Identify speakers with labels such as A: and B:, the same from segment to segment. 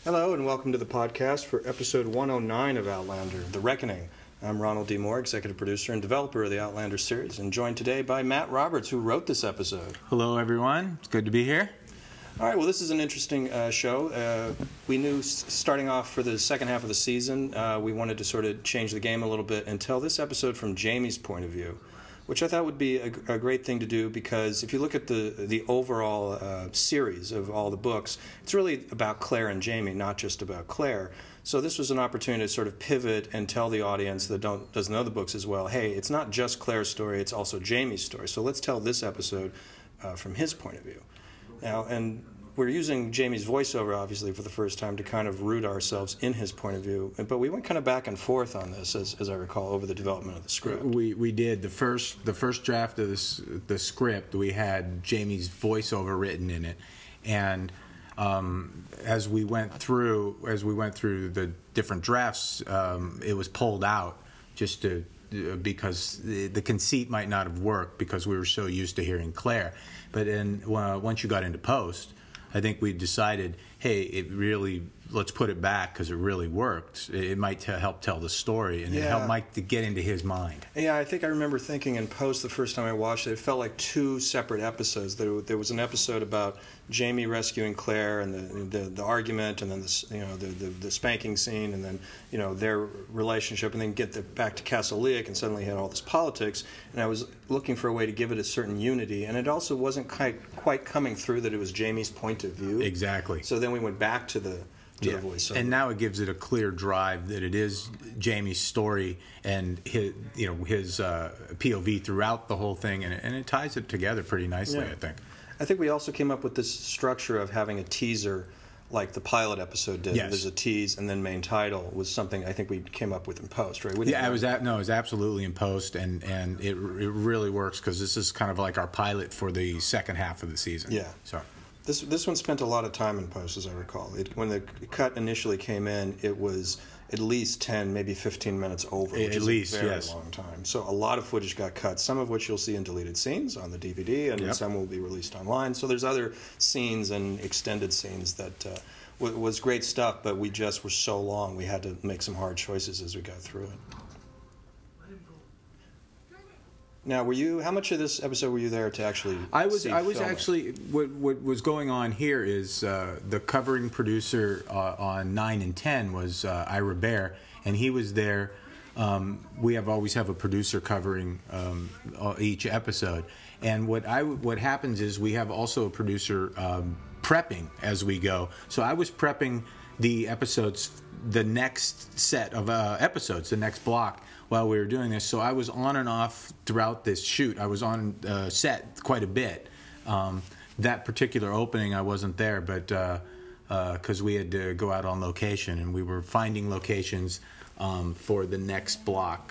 A: Hello and welcome to the podcast for episode 109 of Outlander, The Reckoning. I'm Ronald D. Moore, executive producer and developer of the Outlander series, and joined today by Matt Roberts, who wrote this episode.
B: Hello, everyone. It's good to be here.
A: All right, well, this is an interesting show. We knew starting off for the second half of the season, we wanted to sort of change the game a little bit and tell this episode from Jamie's point of view, which I thought would be a great thing to do because if you look at the overall series of all the books, it's really about Claire and Jamie, not just about Claire. So this was an opportunity to sort of pivot and tell the audience that doesn't know the books as well, hey, it's not just Claire's story, it's also Jamie's story. So let's tell this episode from his point of view. Now, and we're using Jamie's voiceover, obviously, for the first time to kind of root ourselves in his point of view. But we went kind of back and forth on this, as I recall, over the development of the script.
B: We did. The first draft of the script, we had Jamie's voiceover written in it. And as we went through the different drafts, it was pulled out just because the conceit might not have worked because we were so used to hearing Claire. But once you got into post, I think we decided, hey, let's put it back because it really worked. It might help tell the story, and it helped Mike to get into his mind.
A: Yeah, I think I remember thinking in post the first time I watched it, it felt like two separate episodes. There was an episode about Jamie rescuing Claire and the argument, and then the spanking scene, and then their relationship, and then get back to Castle Leak, and suddenly had all this politics. And I was looking for a way to give it a certain unity, and it also wasn't quite coming through that it was Jamie's point of view.
B: Exactly.
A: So then we went back to the voiceover.
B: And now it gives it a clear drive that it is Jamie's story and his POV throughout the whole thing, and it ties it together pretty nicely, I think.
A: I think we also came up with this structure of having a teaser like the pilot episode did.
B: Yes.
A: There's a tease and then main title was something I think we came up with in post, right?
B: It was absolutely in post, and it really works because this is kind of like our pilot for the second half of the season.
A: Yeah.
B: So
A: this one spent a lot of time in post, as I recall. When the cut initially came in, it was at least 10, maybe 15 minutes over, which is a very long time. So a lot of footage got cut, some of which you'll see in deleted scenes on the DVD, and some will be released online. So there's other scenes and extended scenes that was great stuff, but we just were so long, we had to make some hard choices as we got through it. Now, how much of this episode were you there to actually
B: I was
A: filming?
B: actually, what was going on here is the covering producer on 9 and 10 was Ira Bear, and he was there. We always have a producer covering each episode, and what happens is we have also a producer prepping as we go. So I was prepping the episodes, the next set of episodes, the next block, while we were doing this. So I was on and off throughout this shoot. I was on set quite a bit. That particular opening, I wasn't there, but because we had to go out on location, and we were finding locations for the next block.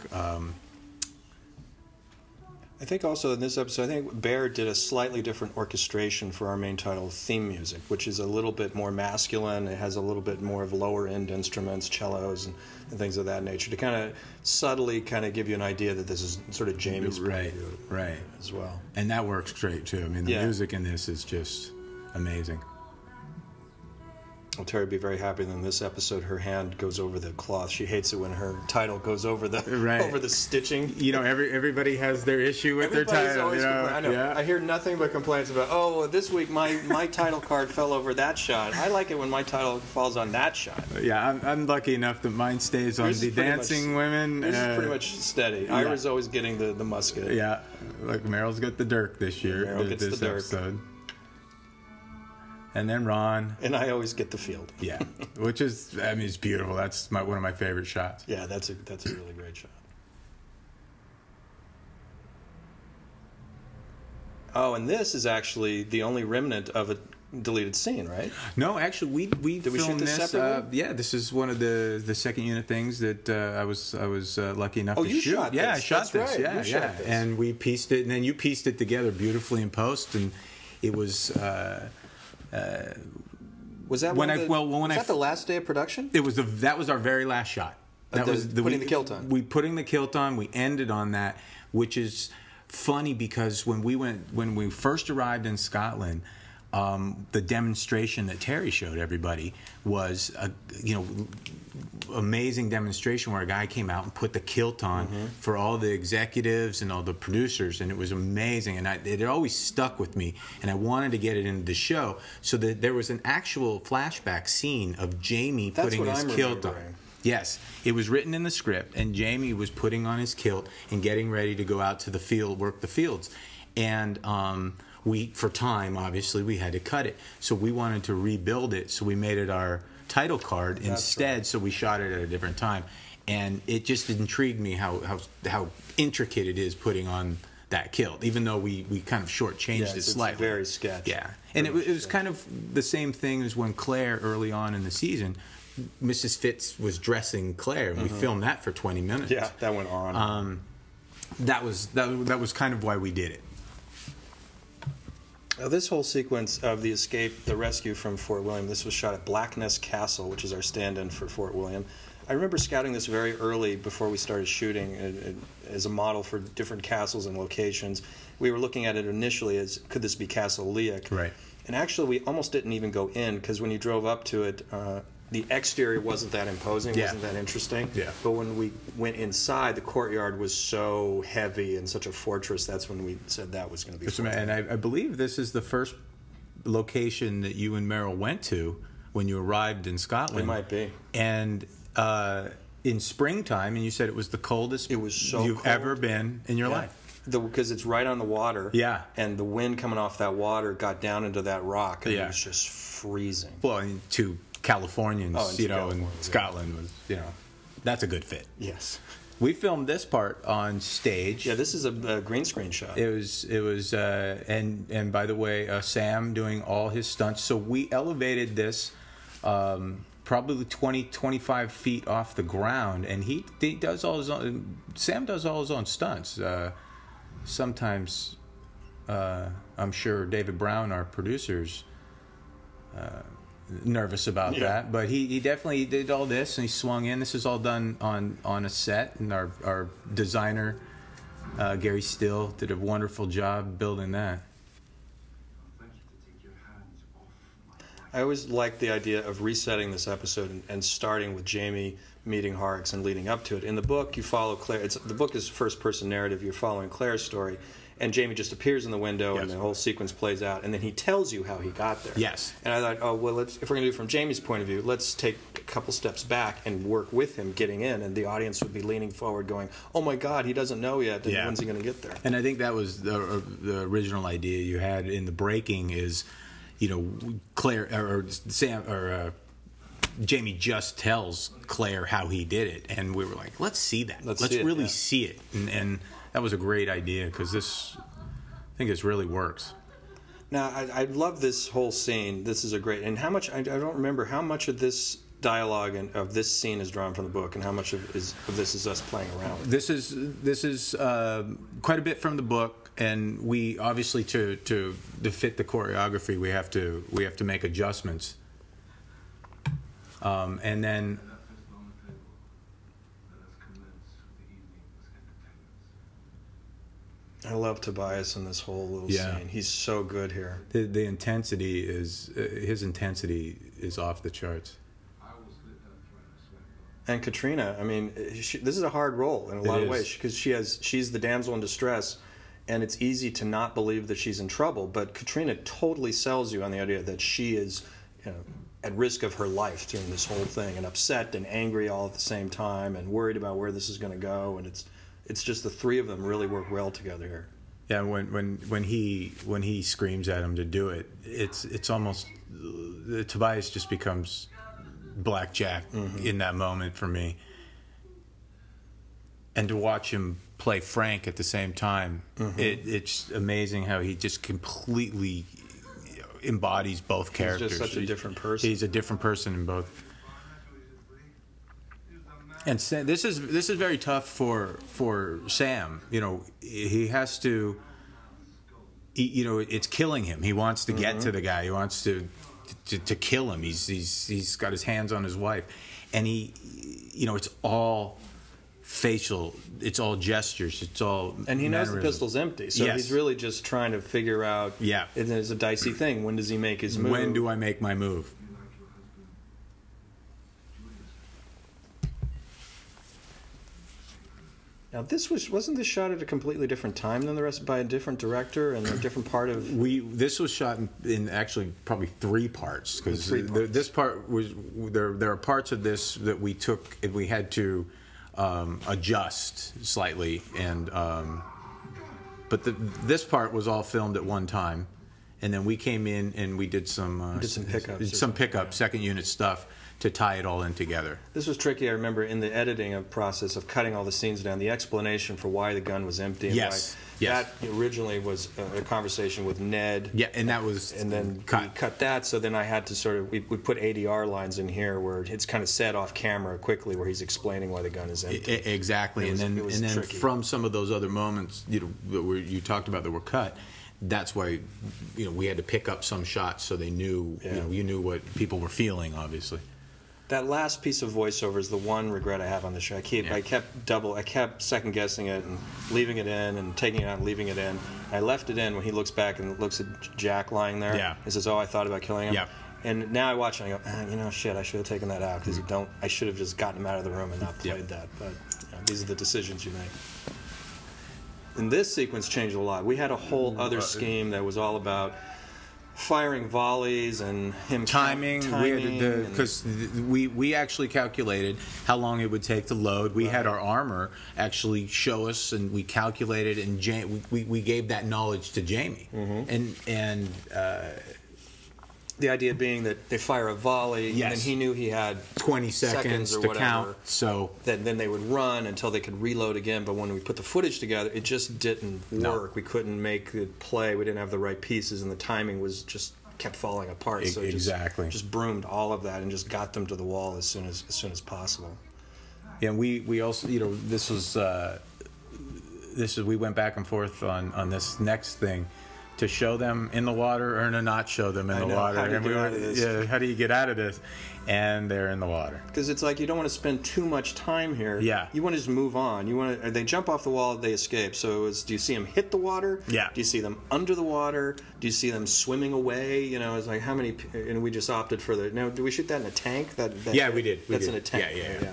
A: I think also in this episode, I think Bear did a slightly different orchestration for our main title theme music, which is a little bit more masculine. It has a little bit more of lower-end instruments, cellos, and things of that nature, to kind of subtly kind of give you an idea that this is sort of Jamie's point of view as well.
B: And that works great, too. I mean, the music in this is just amazing.
A: Well, Terry would be very happy that in this episode her hand goes over the cloth. She hates it when her title goes over the over the stitching.
B: Everybody has their issue with their title.
A: I know. Yeah. I hear nothing but complaints about, this week my title card fell over that shot. I like it when my title falls on that shot.
B: Yeah, I'm lucky enough that mine stays on the Dancing Women.
A: This is pretty much steady. Ira's always getting the musket.
B: Yeah, like Meryl's got the Dirk this year.
A: Meryl gets
B: this
A: the Dirk.
B: episode. And then Ron.
A: And I always get the field.
B: Yeah, which is, it's beautiful. That's one of my favorite shots.
A: Yeah, that's a really great shot. Oh, and this is actually the only remnant of a deleted scene, right?
B: No, actually, we
A: Did we shoot
B: filmed
A: this
B: this.
A: separately?
B: This is one of the second unit things that I was lucky enough to
A: you
B: shoot.
A: Shot
B: Yeah,
A: this.
B: I shot
A: That's
B: this.
A: Right.
B: Yeah,
A: you shot this.
B: And we pieced it, and then you pieced it together beautifully in post, and it was.
A: Was that the last day of production?
B: It was that was our very last shot. That was
A: putting the kilt on.
B: Putting the kilt on. We ended on that, which is funny because when we first arrived in Scotland, the demonstration that Terry showed everybody was a amazing demonstration where a guy came out and put the kilt on for all the executives and all the producers, and it was amazing, and it always stuck with me, and I wanted to get it into the show, so that there was an actual flashback scene of Jamie putting his kilt on. Yes, it was written in the script, and Jamie was putting on his kilt and getting ready to go out to the field, work the fields, and for time, obviously, we had to cut it. So we wanted to rebuild it, so we made it our title card instead, so we shot it at a different time. And it just intrigued me how intricate it is putting on that kilt, even though we kind of shortchanged it slightly.
A: It's very sketchy.
B: Yeah, and it was kind of the same thing as when Claire, early on in the season, Mrs. Fitz was dressing Claire, and we filmed that for 20 minutes.
A: Yeah, that went on.
B: That was kind of why we did it.
A: Now, this whole sequence of the escape, the rescue from Fort William, this was shot at Black Nest Castle, which is our stand-in for Fort William. I remember scouting this very early before we started shooting as a model for different castles and locations. We were looking at it initially as, could this be Castle Leac?
B: Right.
A: And actually, we almost didn't even go in, because when you drove up to it, the exterior wasn't that imposing, wasn't that interesting.
B: Yeah.
A: But when we went inside, the courtyard was so heavy and such a fortress, that's when we said that was going to be fun.
B: And I believe this is the first location that you and Meryl went to when you arrived in Scotland.
A: It might be.
B: And in springtime, and you said it was the coldest you've ever been in your life.
A: Because it's right on the water.
B: Yeah.
A: And the wind coming off that water got down into that rock, and it was just freezing.
B: Well, to Californians, and Scotland was, that's a good fit.
A: Yes.
B: We filmed this part on stage.
A: Yeah, this is a green screen shot.
B: It was, and by the way, Sam doing all his stunts. So we elevated this probably 20-25 feet off the ground, and he does all his own. Sam does all his own stunts. Sometimes, I'm sure David Brown, our producers, nervous about that, but he definitely did all this, and he swung in. This is all done on a set, and our designer Gary Still did a wonderful job building that.
A: I always liked the idea of resetting this episode and starting with Jamie meeting Horrocks and leading up to it. In the book, you follow Claire. The book is first-person narrative. You're following Claire's story, and Jamie just appears in the window, and the whole sequence plays out, and then he tells you how he got there.
B: Yes.
A: And I thought, if we're going to do it from Jamie's point of view, let's take a couple steps back and work with him getting in, and the audience would be leaning forward going, oh my God, he doesn't know yet, and when's he going to get there?
B: And I think that was the original idea you had in the breaking is, Claire or Sam or Jamie just tells Claire how he did it, and we were like, let's see that. Let's really see it. And that was a great idea, because I think this really works.
A: Now, I love this whole scene. This is a great, and how much, I don't remember how much of this dialogue and of this scene is drawn from the book, and how much of this is us playing around with it.
B: This is quite a bit from the book, and we obviously to fit the choreography, we have to make adjustments. And then
A: I love Tobias in this whole little scene. He's so good here.
B: The intensity his intensity is off the charts.
A: And Katrina, I mean, this is a hard role in a lot of ways, because she's the damsel in distress, and it's easy to not believe that she's in trouble. But Katrina totally sells you on the idea that she is, at risk of her life during this whole thing, and upset and angry all at the same time, and worried about where this is going to go. And it's just the three of them really work well together here.
B: Yeah, when he screams at him to do it, it's almost Tobias just becomes Blackjack in that moment for me. And to watch him play Frank at the same time, it's amazing how he just completely embodies both characters.
A: He's just such a different person.
B: He's a different person in both. And this is very tough for Sam. He has to. It's killing him. He wants to get to the guy. He wants to kill him. He's got his hands on his wife, and it's all facial. It's all gestures. It's all
A: And he knows the
B: mannerisms.
A: pistol's empty, so
B: Yes.
A: he's really just trying to figure out.
B: Yeah.
A: And it's a dicey thing. When does he make his move?
B: When do I make my move?
A: Now, wasn't this shot at a completely different time than the rest, by a different director and a different part of.
B: This was shot in actually probably 3 parts, because this part was there are parts of this that we took and we had to adjust slightly, and but this part was all filmed at one time, and then we came in and we did some pickup second unit stuff to tie it all in together.
A: This was tricky. I remember in the editing process of cutting all the scenes down, the explanation for why the gun was empty. And
B: Yes.
A: That originally was a conversation with Ned.
B: Yeah, and that was
A: And then
B: cut.
A: we cut that, so then I had to sort of, we put ADR lines in here where it's kind of said off camera quickly where he's explaining why the gun is empty.
B: Exactly,
A: It
B: and
A: was
B: then
A: tricky.
B: from some of those other moments, that you talked about that were cut, that's why we had to pick up some shots so they knew you knew what people were feeling, obviously.
A: That last piece of voiceover is the one regret I have on the show. I kept second guessing it and leaving it in and taking it out and leaving it in. I left it in when he looks back and looks at Jack lying there.
B: Yeah.
A: And says, "Oh, I thought about killing him."
B: Yeah.
A: And now I watch it and I go, shit, I should have taken that out because I should have just gotten him out of the room and not played that. But these are the decisions you make. And this sequence changed a lot. We had a whole other scheme that was all about firing volleys and him
B: Timing, because we actually calculated how long it would take to load. We had our armor actually show us, and we calculated, and we gave that knowledge to Jamie. And
A: the idea being that they fire a volley,
B: Yes.
A: and he knew he had
B: 20 seconds
A: or
B: to
A: whatever.
B: count. So
A: Then they would run until they could reload again. But when we put the footage together, it just didn't work. We couldn't make it play. We didn't have the right pieces, and the timing was just kept falling apart. So it just broomed all of that and just got them to the wall as soon as possible.
B: yeah, we also this was we went back and forth on this next thing. To show them in the water or to not show them in the water.
A: How do you get out of this?
B: Yeah, how do you get out of this? And they're in the water.
A: Because it's like you don't want to spend too much time here.
B: Yeah.
A: You want to just move on. They jump off the wall, they escape. So do you see them hit the water?
B: Yeah.
A: Do you see them under the water? Do you see them swimming away? It's like how many? And we just opted for the. Now, do we shoot that in a tank?
B: Yeah, we did.
A: That's in a tank.
B: Yeah.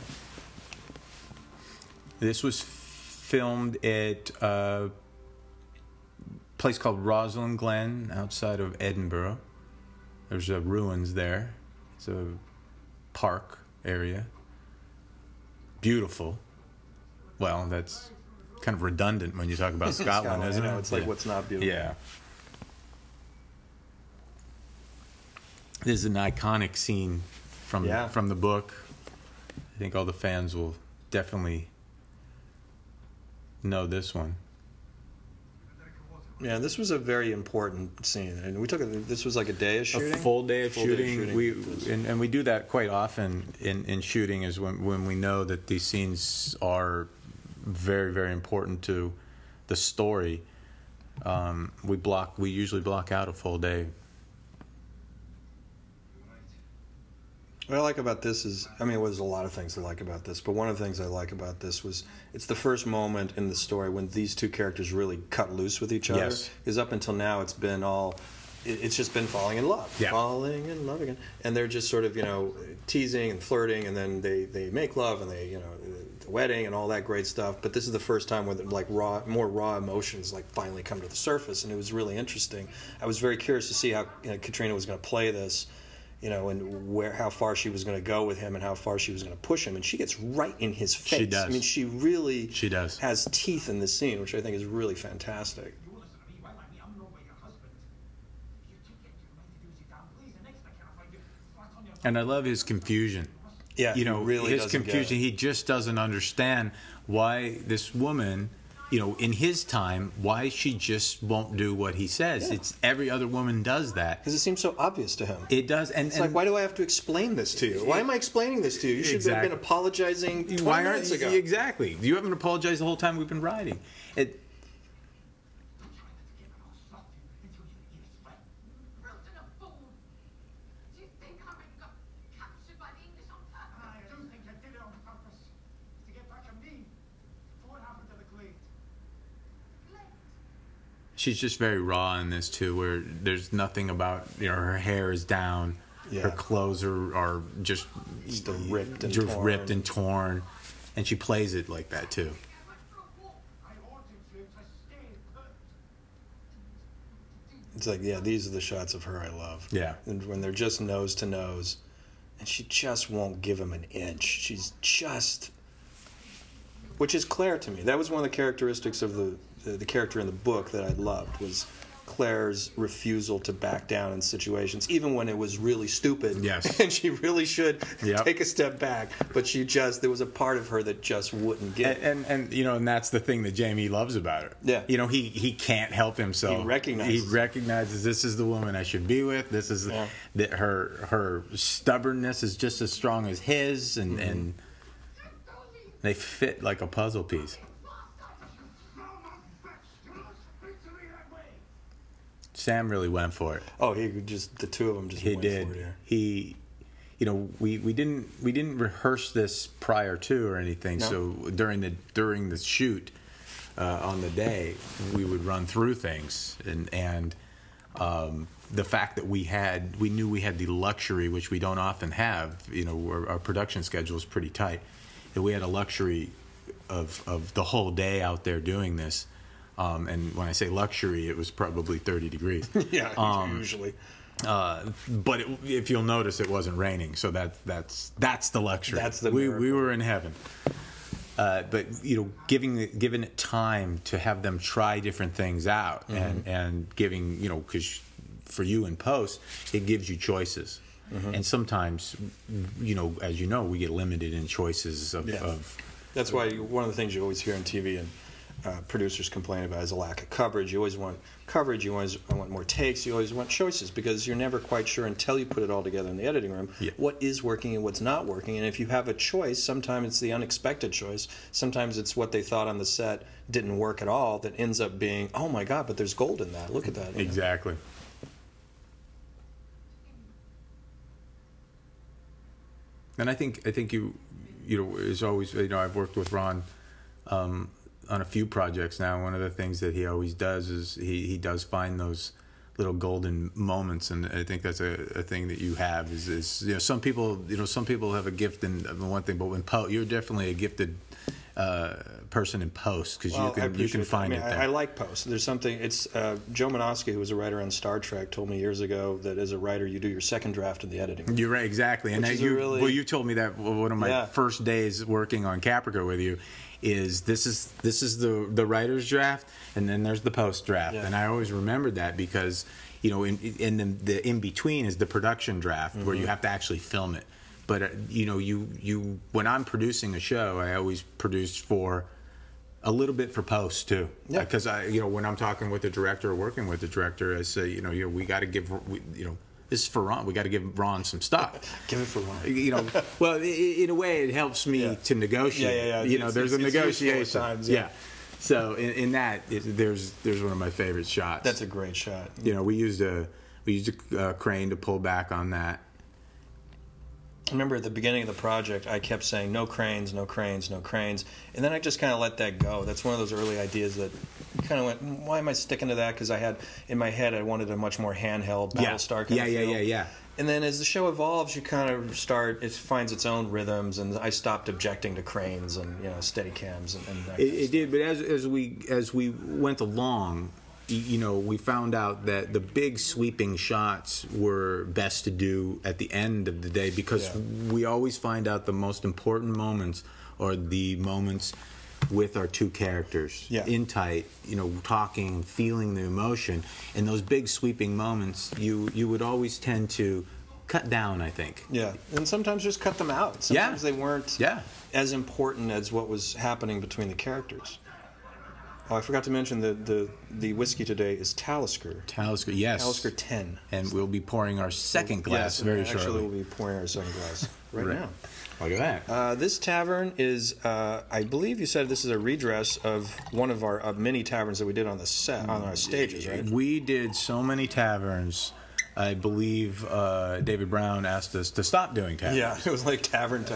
B: This was filmed at a place called Roslyn Glen outside of Edinburgh. There's ruins there. It's a park area. Beautiful. Well, that's kind of redundant when you talk about Scotland, isn't it?
A: It's like what's not beautiful.
B: Yeah. This is an iconic scene from the book. I think all the fans will definitely know this one.
A: Yeah, this was a very important scene, and we took it. This was like a day of shooting.
B: A full day of shooting. And we do that quite often in shooting, is when we know that these scenes are very, very important to the story. We usually block out a full day.
A: What I like about this is, there's a lot of things I like about this, but one of the things I like about this was it's the first moment in the story when these two characters really cut loose with each other.
B: Yes.
A: Because up until now, it's just been falling in love.
B: Yeah.
A: Falling in love again. And they're just sort of, teasing and flirting, and then they make love, and they, the wedding and all that great stuff. But this is the first time where more raw emotions finally come to the surface, and it was really interesting. I was very curious to see how Katrina was going to play this. And how far she was going to go with him and how far she was going to push him. And she gets right in his face.
B: She does.
A: She really
B: She does.
A: has teeth in this scene, which I think is really fantastic.
C: You listen to me, well, I'm no way your husband. You take it, you're right to do sit down, please. The next I can't find you. Flat on your
B: And I love his confusion.
A: Yeah, he really
B: his
A: doesn't
B: confusion.
A: get it.
B: He just doesn't understand why this woman, in his time, why she just won't do what he says.
A: Yeah.
B: It's every other woman does that.
A: Because it seems so obvious to him.
B: It does, and
A: It's like, why do I have to explain this to you? Why am I explaining this to you? You should have
B: Exactly.
A: been apologizing 20
B: why
A: minutes
B: aren't
A: ago.
B: exactly? You haven't apologized the whole time we've been riding. It,
C: Wilson, a fool. Do you think I got captured by the English on purpose? I don't think you did it on purpose. To get back at me.
B: she's just very raw in this too, where there's nothing about, you know, her hair is down,
A: Yeah.
B: her clothes are just
A: Still ripped and
B: just
A: torn.
B: ripped and torn, and she plays it like that too.
C: I ordered you to stay put.
A: It's like, yeah, these are the shots of her I love.
B: Yeah.
A: And when they're just nose to nose, and she just won't give him an inch. She's just, which is Claire to me. That was one of the characteristics of the character in the book that I loved, was Claire's refusal to back down in situations, even when it was really stupid.
B: Yes.
A: And she really should
B: Yep.
A: take a step back. But there was a part of her that just wouldn't get it.
B: And you know, and that's the thing that Jamie loves about her.
A: Yeah.
B: You know, he can't help himself.
A: He recognizes.
B: this is the woman I should be with. This is
A: Yeah.
B: that her stubbornness is just as strong as his, and they fit like a puzzle piece. Sam really went for it.
A: Oh, the two of them just
B: He
A: went
B: did.
A: for it. Yeah.
B: He, you know, we didn't rehearse this prior to or anything.
A: No.
B: So during the shoot on the day, we would run through things, and the fact that we knew we had the luxury, which we don't often have. You know, our production schedule is pretty tight. That we had a luxury of the whole day out there doing this. And when I say luxury, it was probably 30 degrees.
A: Yeah, usually.
B: But if you'll notice, it wasn't raining, so that's the luxury.
A: That's the
B: we
A: miracle.
B: were in heaven. But you know, giving it time to have them try different things out, and giving, you know, because for you in post, it gives you choices, and sometimes, you know, as you know, we get limited in choices of.
A: Yeah. That's why one of the things you always hear on TV and producers complain about is a lack of coverage. You always want coverage. You always want more takes. You always want choices, because you're never quite sure until you put it all together in the editing room what is working and what's not working. And if you have a choice, sometimes it's the unexpected choice. Sometimes it's what they thought on the set didn't work at all that ends up being, oh my God, but there's gold in that. Look at that. you know?
B: Exactly. And I think you know, is always, you know, I've worked with Ron on a few projects now. One of the things that he always does is he does find those little golden moments, and I think that's a thing that you have is you know, some people have a gift in one thing, but when you're definitely a gifted person in post, because you can find it there.
A: I like post. There's something. It's Joe Menosky, who was a writer on Star Trek, told me years ago that as a writer, you do your second draft in the editing.
B: You're right, exactly. And you told me that one of my first days working on Caprica with you is this is the writer's draft, and then there's the post draft, and I always remembered that because, you know, in the in between is the production draft where you have to actually film it. But you know, you when I'm producing a show, I always produce for a little bit for post too.
A: Yeah.
B: Because you know, when I'm talking with the director or working with the director, I say, you know, we got to give, you know, this is for Ron. We got to give Ron some stuff.
A: Give it for Ron.
B: You know, well, in a way, it helps me to negotiate.
A: Yeah.
B: You know, there's a negotiation.
A: Useful at times,
B: yeah. So in that, there's one of my favorite shots.
A: That's a great shot.
B: You know, we used a crane to pull back on that.
A: I remember at the beginning of the project, I kept saying, no cranes, no cranes, no cranes. And then I just kind of let that go. That's one of those early ideas that kind of went, why am I sticking to that? Because I had, in my head, I wanted a much more handheld Battlestar kind of feel.
B: Yeah.
A: And then as the show evolves, you kind of it finds its own rhythms, and I stopped objecting to cranes and, you know, steady cams and that kind of
B: It did, but as we went along, you know, we found out that the big sweeping shots were best to do at the end of the day, because we always find out the most important moments are the moments with our two characters in tight, you know, talking, feeling the emotion, and those big sweeping moments you would always tend to cut down, I think.
A: Yeah, and sometimes just cut them out. Sometimes they weren't as important as what was happening between the characters. Oh, I forgot to mention the whiskey today is Talisker.
B: Talisker, yes.
A: Talisker 10.
B: And we'll be pouring our second glass very shortly.
A: Actually, we'll be pouring our second glass right now.
B: Look at that.
A: This tavern is, I believe you said this is a redress of one of our mini taverns that we did on the set, on our stages, right?
B: We did so many taverns. I believe David Brown asked us to stop doing taverns.
A: Yeah, it was like tavern.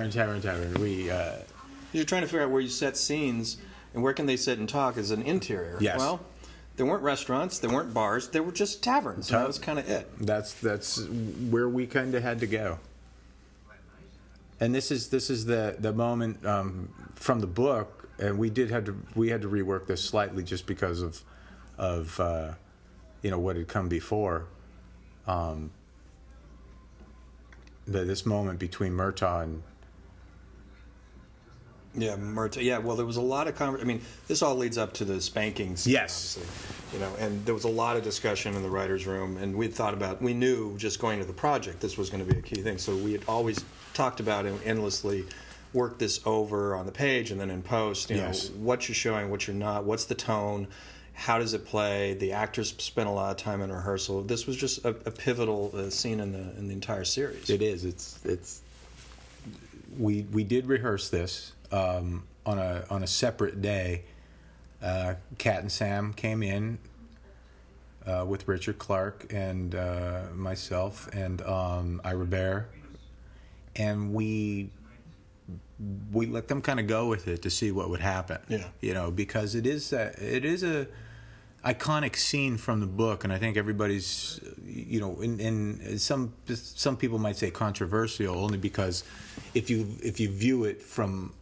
B: We
A: You're trying to figure out where you set scenes and where can they sit and talk as an interior.
B: Yes.
A: Well, There weren't restaurants, there weren't bars, there were just taverns. And that was kind of it.
B: That's where we kind of had to go. And this is the moment from the book, and we had to rework this slightly just because of what had come before. This moment between Murtaugh and
A: Murtaugh. Yeah, well, there was a lot of I mean, this all leads up to the spankings.
B: Yes.
A: Obviously, and there was a lot of discussion in the writers' room, and we knew just going to the project this was going to be a key thing. So we had always talked about it endlessly, worked this over on the page and then in post.
B: Yes.
A: What you're showing, what you're not, what's the tone, how does it play? The actors spent a lot of time in rehearsal. This was just a pivotal scene in the entire series.
B: It is. It's. We did rehearse this. On a separate day, Kat and Sam came in with Richard Clark and myself and Ira Bear, and we let them kind of go with it to see what would happen.
A: Yeah.
B: Because it is a iconic scene from the book, and I think everybody's and some people might say controversial only because if you view it from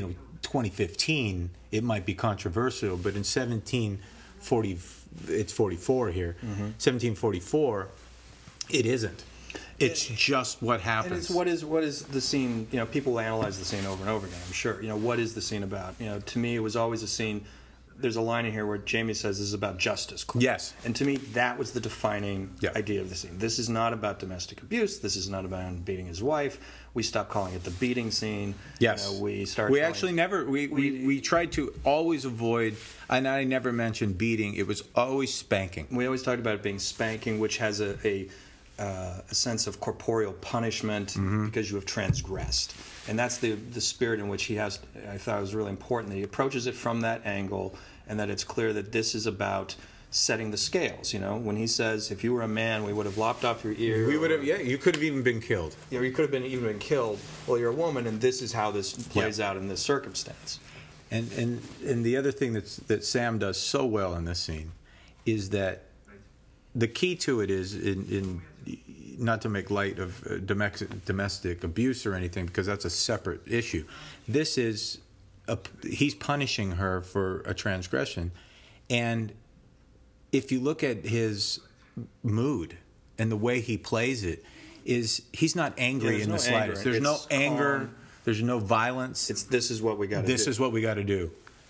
B: 2015, it might be controversial, but in 1740, it's 44 here. 1744, it isn't. It's just what happens.
A: And it's what is the scene? People analyze the scene over and over again. I'm sure. What is the scene about? To me, it was always a scene. There's a line in here where Jamie says this is about justice. Claire.
B: Yes.
A: And to me, that was the defining idea of the scene. This is not about domestic abuse. This is not about him beating his wife. We stopped calling it the beating scene.
B: Yes.
A: We started.
B: We actually never. We tried to always avoid. And I never mentioned beating. It was always spanking.
A: We always talked about it being spanking, which has a sense of corporeal punishment because you have transgressed. And that's the spirit in which he has. I thought it was really important that he approaches it from that angle, and that it's clear that this is about setting the scales. When he says, "If you were a man, we would have lopped off your ear."
B: We would have. Yeah, you could have even been killed.
A: You could have even been killed. Well, you're a woman, and this is how this plays out in this circumstance.
B: And the other thing that Sam does so well in this scene is that the key to it is in not to make light of domestic abuse or anything, because that's a separate issue. This is he's punishing her for a transgression, and if you look at his mood and the way he plays it, he's not angry in the slightest. There's no anger. There's no violence.
A: This is what we got to do.
B: This is what we got to do.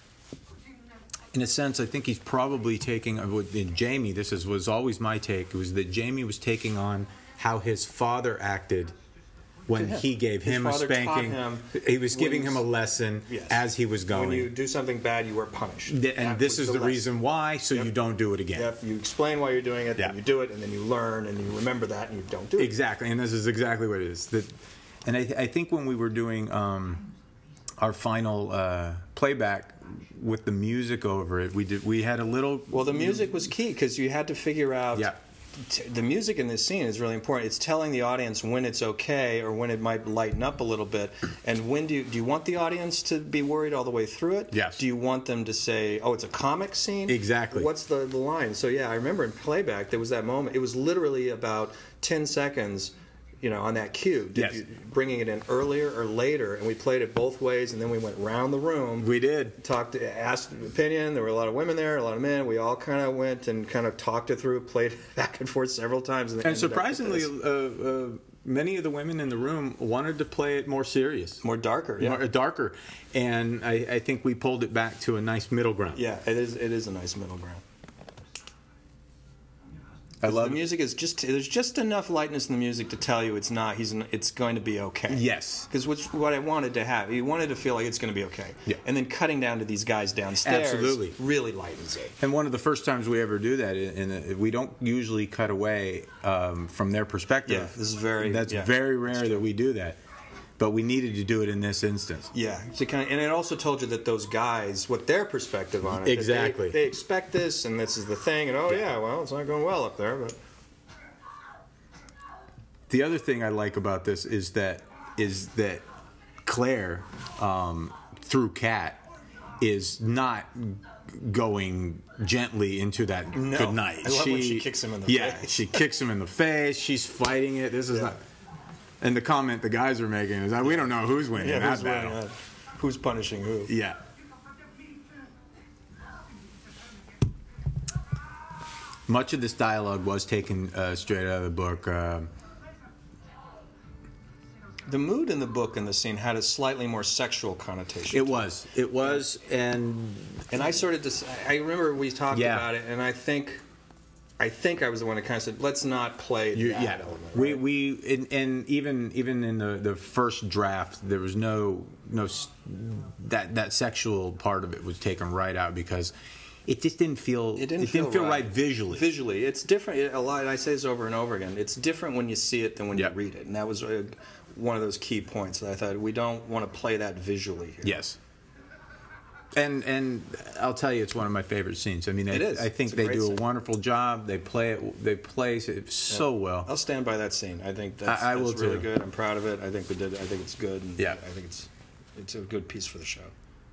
B: In a sense, I think he's probably taking. In Jamie, was always my take. It was that Jamie was taking on how his father acted when he gave him a spanking. He was giving him a lesson as he was going.
A: When you do something bad, you are punished.
B: And this is the reason why, so you don't do it again.
A: Yep. You explain why you're doing it, then you do it, and then you learn, and you remember that, and you don't do it.
B: Exactly, and this is exactly what it is. And I think when we were doing our final playback with the music over it, we had a little.
A: Well, the music was key because you had to figure out.
B: Yeah.
A: The music in this scene is really important. It's telling the audience when it's okay or when it might lighten up a little bit. And when do you want the audience to be worried all the way through it?
B: Yes.
A: Do you want them to say, "Oh, it's a comic scene"?
B: Exactly.
A: What's the line? So yeah, I remember in playback there was that moment. It was literally about 10 seconds. On that cue, bringing it in earlier or later, and we played it both ways, and then we went round the room.
B: We did.
A: Asked opinion. There were a lot of women there, a lot of men. We all kind of went and kind of talked it through, played it back and forth several times.
B: And surprisingly, many of the women in the room wanted to play it more serious.
A: More darker, yeah.
B: More darker. And I think we pulled it back to a nice middle ground.
A: Yeah, it is a nice middle ground.
B: I love
A: the music is there's just enough lightness in the music to tell you it's going to be okay.
B: Yes.
A: Because what I wanted to have, you wanted to feel like it's going to be okay.
B: Yeah.
A: And then cutting down to these guys downstairs really lightens it.
B: And one of the first times we ever do that, and we don't usually cut away from their perspective.
A: Yeah, this is very
B: rare that we do that. But we needed to do it in this instance.
A: Yeah, and it also told you that those guys, what their perspective on it.
B: Exactly.
A: They expect this, and this is the thing, and well, it's not going well up there. But
B: the other thing I like about this is that Claire, through Kat, is not going gently into that
A: No.
B: good night.
A: I love when she kicks him in the face.
B: She kicks him in the face. She's fighting it. This is not. And the comment the guys are making is that we don't know who's winning that
A: who's
B: battle.
A: winning that? Who's punishing who?
B: Yeah. Much of this dialogue was taken straight out of the book.
A: The mood in the book and the scene had a slightly more sexual connotation.
B: It was, and
A: I sort of I remember we talked
B: Yeah.
A: about it, and I think I was the one that kind of said, "Let's not play that element." Right?
B: And even in the first draft, there was no that sexual part of it was taken right out because it just didn't feel right visually.
A: Visually, it's different. A lot. I say this over and over again. It's different when you see it than when you read it, and that was one of those key points that I thought we don't want to play that visually here.
B: Yes. And I'll tell you, it's one of my favorite scenes. I mean,
A: it is.
B: I think
A: It's a
B: they
A: great
B: do
A: scene.
B: a wonderful job. They play it so well.
A: I'll stand by that scene. I think that's
B: I will
A: really
B: too.
A: good. I'm proud of it. I think we did. I think it's good. And
B: Yeah.
A: I think it's a good piece for the show.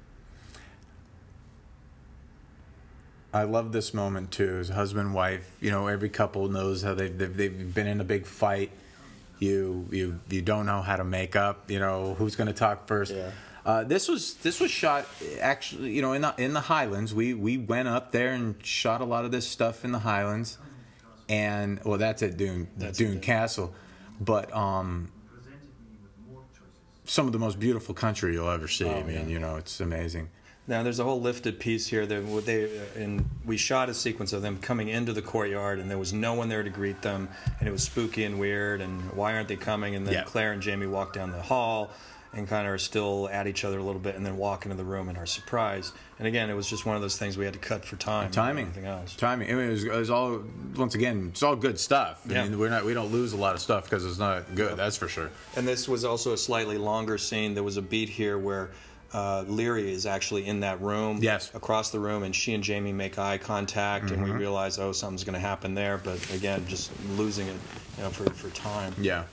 B: I love this moment too. As husband and wife, every couple knows how they've been in a big fight. You don't know how to make up. Who's going to talk first.
A: Yeah.
B: This was shot actually. In the Highlands. We went up there and shot a lot of this stuff in the Highlands, and that's at Dune Castle, but some of the most beautiful country you'll ever see. I mean, it's amazing.
A: Now, there's a whole lifted piece here that we shot a sequence of them coming into the courtyard, and there was no one there to greet them, and it was spooky and weird, and why aren't they coming? And then Claire and Jamie walk down the hall and kind of are still at each other a little bit, and then walk into the room and are surprised. And again, it was just one of those things we had to cut for timing. Anything else.
B: Timing. I mean, it was all, once again, it's all good stuff. I mean, we don't lose a lot of stuff because it's not good. That's for sure.
A: And this was also a slightly longer scene. There was a beat here where Leary is actually in that room, across the room, and she and Jamie make eye contact, and we realize, something's going to happen there. But again, just losing it, for time.
B: Yeah.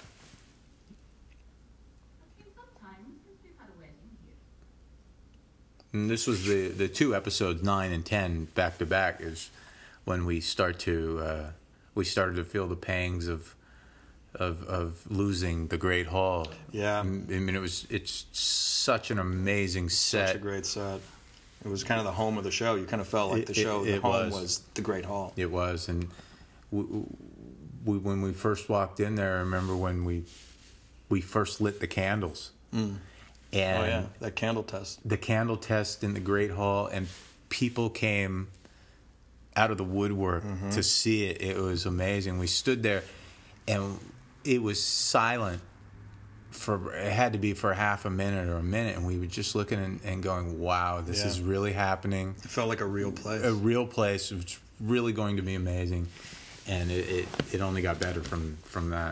B: And this was the two episodes 9 and 10 back to back is when we started to feel the pangs of losing the Great Hall.
A: Yeah.
B: I mean, it's such an amazing set.
A: Such a great set. It was kind of the home of the show. You kind of felt like the home was the Great Hall.
B: It was, and when we first walked in there, I remember when we first lit the candles. And
A: that candle test.
B: The candle test in the Great Hall, and people came out of the woodwork to see it. It was amazing. We stood there, and it was silent it had to be for half a minute or a minute, and we were just looking and going, wow, this is really happening.
A: It felt like a real place.
B: A real place. It was really going to be amazing, and it only got better from that.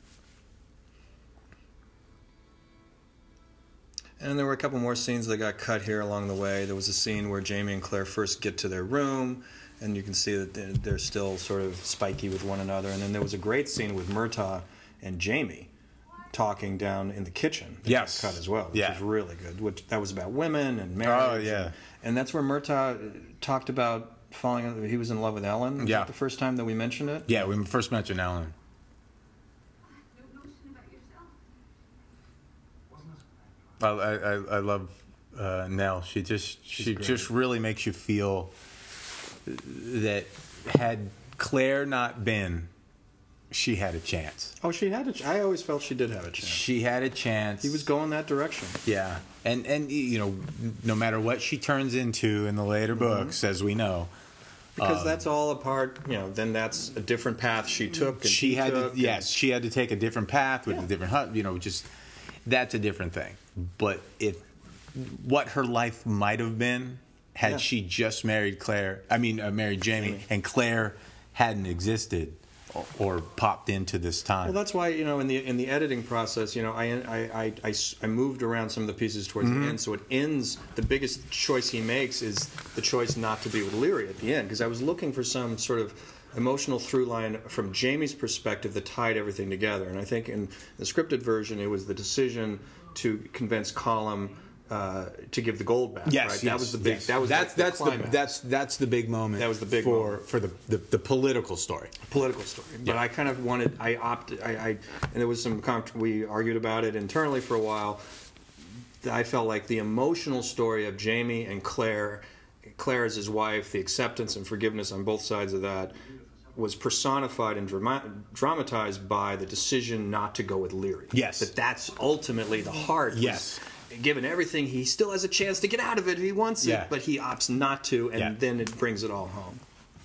A: And there were a couple more scenes that got cut here along the way. There was a scene where Jamie and Claire first get to their room, and you can see that they're still sort of spiky with one another. And then there was a great scene with Murtagh and Jamie talking down in the kitchen. That got cut as well, which was really good. That was about women and marriage.
B: Oh, yeah.
A: And that's where Murtagh talked about he was in love with Ellen. Was that the first time that we mentioned it?
B: Yeah, we first mentioned Ellen. I love Nell. She just really makes you feel that had Claire not been, she had a chance.
A: Oh, she had I always felt she did have a chance.
B: She had a chance.
A: He was going that direction.
B: Yeah, and no matter what she turns into in the later books, as we know.
A: Because that's all a part, then that's a different path she took. And
B: she had to take a different path with a different, just that's a different thing. But what her life might have been had she just married married Jamie, and Claire hadn't existed or popped into this time.
A: Well, that's why in the editing process, I moved around some of the pieces towards the end, so it ends. The biggest choice he makes is the choice not to be with Leary at the end, because I was looking for some sort of emotional through line from Jamie's perspective that tied everything together. And I think in the scripted version, it was the decision to convince Colum to give the gold back.
B: Yes,
A: right?
B: yes,
A: That was the big.
B: yes.
A: That was
B: that's
A: climax.
B: that's the big moment.
A: That was the big
B: for
A: moment.
B: for the political story.
A: Political story. But
B: Yeah.
A: I kind of wanted. And there was some. We argued about it internally for a while. I felt like the emotional story of Jamie and Claire as his wife, the acceptance and forgiveness on both sides of that, was personified and dramatized by the decision not to go with Leary.
B: Yes.
A: That's ultimately the heart.
B: Yes.
A: Given everything, he still has a chance to get out of it if he wants
B: Yeah.
A: it, but he opts not to, and
B: Yeah.
A: then it brings it all home.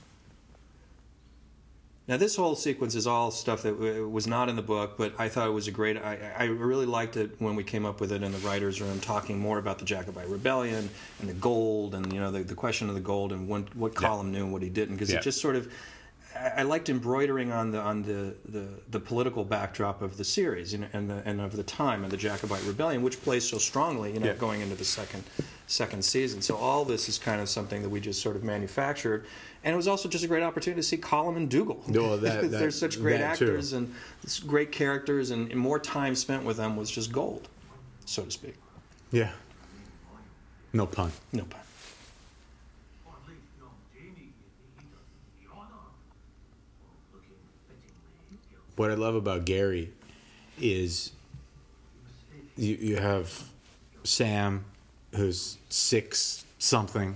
A: Now, this whole sequence is all stuff that was not in the book, but I thought it was a great. I really liked it when we came up with it in the writers' room, talking more about the Jacobite Rebellion and the gold, and the question of the gold and what Colum knew and what he didn't, because
B: Yeah.
A: it just sort of. I liked embroidering on the political backdrop of the series and of the time of the Jacobite Rebellion, which plays so strongly,
B: Yeah.
A: going into the second season. So all this is kind of something that we just sort of manufactured, and it was also just a great opportunity to see Colum and Dougal.
B: Well,
A: They're such great
B: that too.
A: actors and great characters, and more time spent with them was just gold, so to speak.
B: Yeah. No pun.
A: No pun.
C: Or at least, no, Jamie, he doesn't the honor of looking fittingly guilty.
B: What I love about Gary is you have Sam, who's 6 something,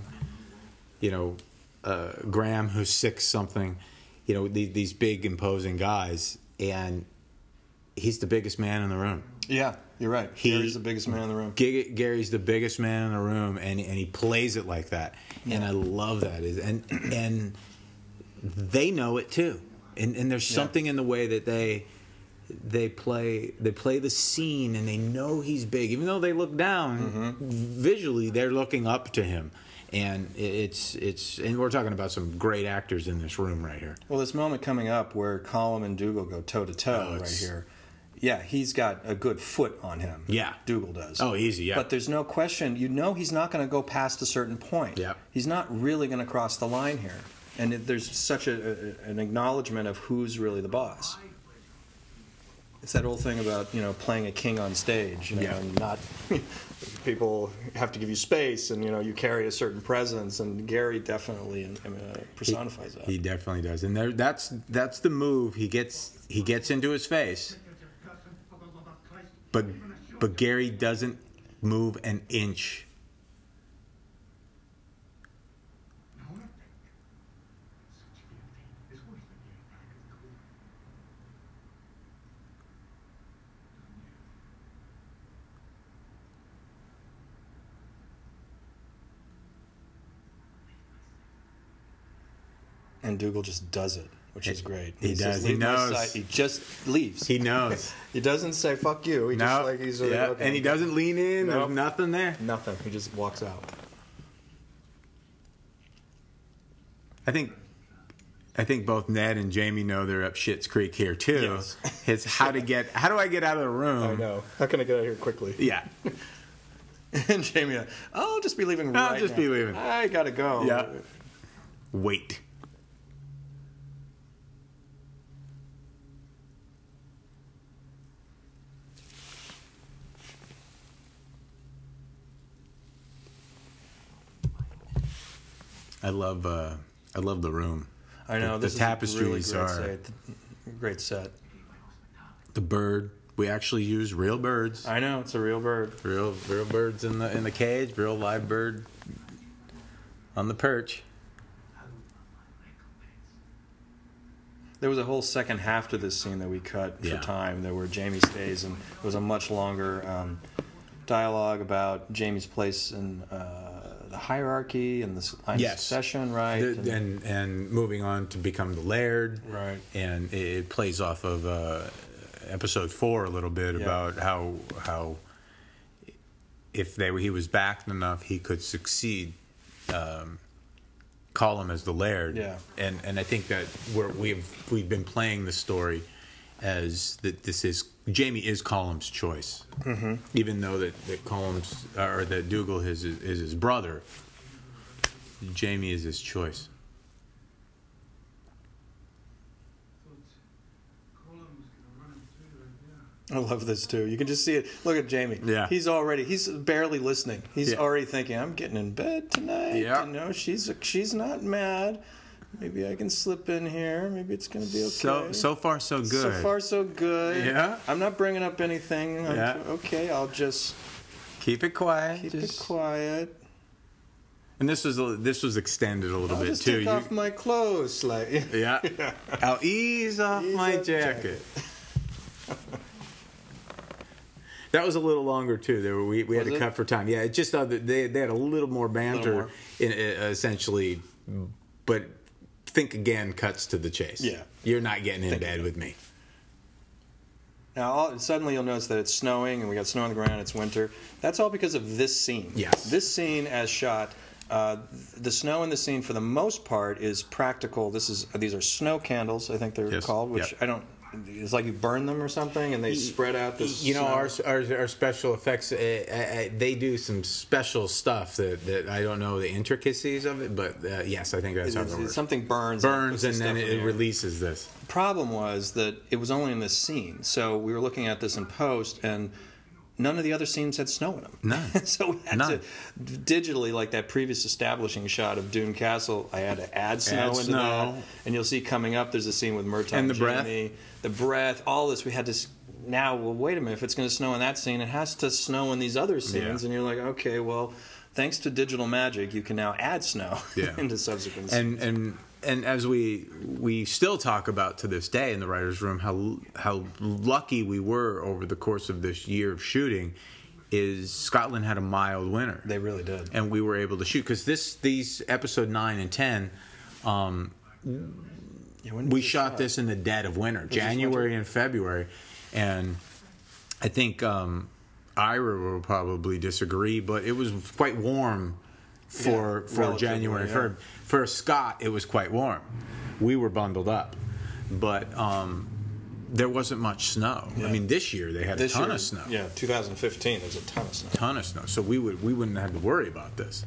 B: Graham, who's 6 something, these big imposing guys, and he's the biggest man in the room.
A: Yeah, you're right. Gary's the biggest man in the room.
B: Gary's the biggest man in the room, and he plays it like that, and I love that. And they know it too, and there's something in the way that they play the scene, and they know he's big, even though they look down. Visually, they're looking up to him, and it's and we're talking about some great actors in this room right here.
A: Well, this moment coming up where Colum and Dougal go toe to toe right here. Yeah, he's got a good foot on him.
B: Yeah.
A: Dougal does.
B: Oh, easy, yeah.
A: But there's no question, he's not going to go past a certain point.
B: Yeah.
A: He's not really going to cross the line here. And there's such an acknowledgement of who's really the boss. It's that old thing about, playing a king on stage, and not people have to give you space, and you carry a certain presence, and Gary definitely personifies that.
B: He definitely does, and that's the move. He gets into his face, but Gary doesn't move an inch.
A: And Dougal just does it, which is great.
B: He
A: says,
B: does. He
A: "Leave my
B: knows."
A: side." He just leaves.
B: He knows.
A: He doesn't say "fuck you." He just like he's okay.
B: And he doesn't lean in.
A: Nope.
B: There's nothing there.
A: Nothing. He just walks out.
B: I think both Ned and Jamie know they're up Schitt's Creek here too.
A: Yes.
B: It's how do I get out of the room?
A: I know. How can I get out of here quickly?
B: Yeah.
A: And Jamie, I'll just be leaving right
B: I'll just
A: now.
B: be leaving.
A: I gotta go.
B: Yeah. Wait. I love the room.
A: I know.
B: The
A: This
B: tapestries
A: is a really
B: are
A: great set. Great set.
B: the bird. We actually use real birds.
A: I know. It's a real bird.
B: Real birds in the cage. Real live bird on the perch.
A: There was a whole second half to this scene that we cut for
B: Yeah.
A: time. There were Jamie stays, and it was a much longer dialogue about Jamie's place in the hierarchy and the line of
B: Yes.
A: succession, right?
B: And moving on to become the Laird.
A: Right.
B: And it plays off of episode 4 a little bit about how if he was backed enough, he could succeed. Colum as the Laird.
A: Yeah.
B: And I think that we've been playing the story as that Jamie is Colum's choice, even though that Colum's or that Dougal is his brother. Jamie is his choice.
A: I love this too. You can just see it. Look at Jamie.
B: Yeah.
A: He's barely listening. He's
B: Yeah.
A: already thinking, I'm getting in bed tonight.
B: Yeah.
A: You know, she's not mad. Maybe I can slip in here. Maybe it's going to be okay.
B: So far so good.
A: So far so good.
B: Yeah.
A: I'm not bringing up anything.
B: Yeah.
A: Okay, I'll just
B: Keep it quiet.
A: keep it quiet.
B: And this was extended a little
A: I'll
B: bit
A: just
B: too.
A: take off my clothes. Like,
B: Yeah. I'll ease off
A: Ease
B: my
A: off
B: jacket. That was a little longer too. We had
A: Was
B: to
A: it?
B: cut for time. Yeah, it just they had a little more banter,
A: more.
B: essentially. But think again cuts to the chase.
A: Yeah.
B: You're not getting in
A: Think
B: bed
A: again.
B: with me.
A: Now, suddenly you'll notice that it's snowing, and we got snow on the ground. It's winter. That's all because of this scene.
B: Yes.
A: This scene, as shot, the snow in the scene, for the most part, is practical. These are snow candles, I think they're
B: Yes.
A: called. Which
B: Yep.
A: I don't. It's like you burn them or something, and they spread out this.
B: You know,
A: snow.
B: our special effects, they do some special stuff that I don't know the intricacies of it, but yes, I think that's how it works.
A: Something burns.
B: Burns
A: puts
B: and
A: this
B: then
A: stuff in
B: it
A: the air.
B: releases this.
A: Problem was that it was only in this scene. So we were looking at this in post, and none of the other scenes had snow in them.
B: None.
A: So we had
B: None.
A: to digitally, like that previous establishing shot of Dune Castle, I had to add snow into
B: snow.
A: that. And you'll see coming up, there's a scene with Murtaugh
B: And the breath.
A: Jamie, the breath, all this. We had to. Now, well, wait a minute. If it's going to snow in that scene, it has to snow in these other scenes.
B: Yeah.
A: And you're like, okay, well, thanks to digital magic, you can now add snow
B: Yeah.
A: into subsequent scenes.
B: And as we still talk about to this day in the writers' room, how lucky we were over the course of this year of shooting, is Scotland had a mild winter.
A: They really did.
B: And we were able to shoot because these episode 9 and 10.
A: Yeah, when did
B: We
A: you
B: shot this in the dead of winter, January and February, and I think Ira will probably disagree, but it was quite warm for
A: relatively,
B: January.
A: yeah.
B: For Scott, it was quite warm. We were bundled up, but there wasn't much snow.
A: Yeah.
B: I mean, this year they had a ton of snow.
A: Yeah, 2015, there's a ton of snow.
B: Ton of snow, so we wouldn't have to worry about this.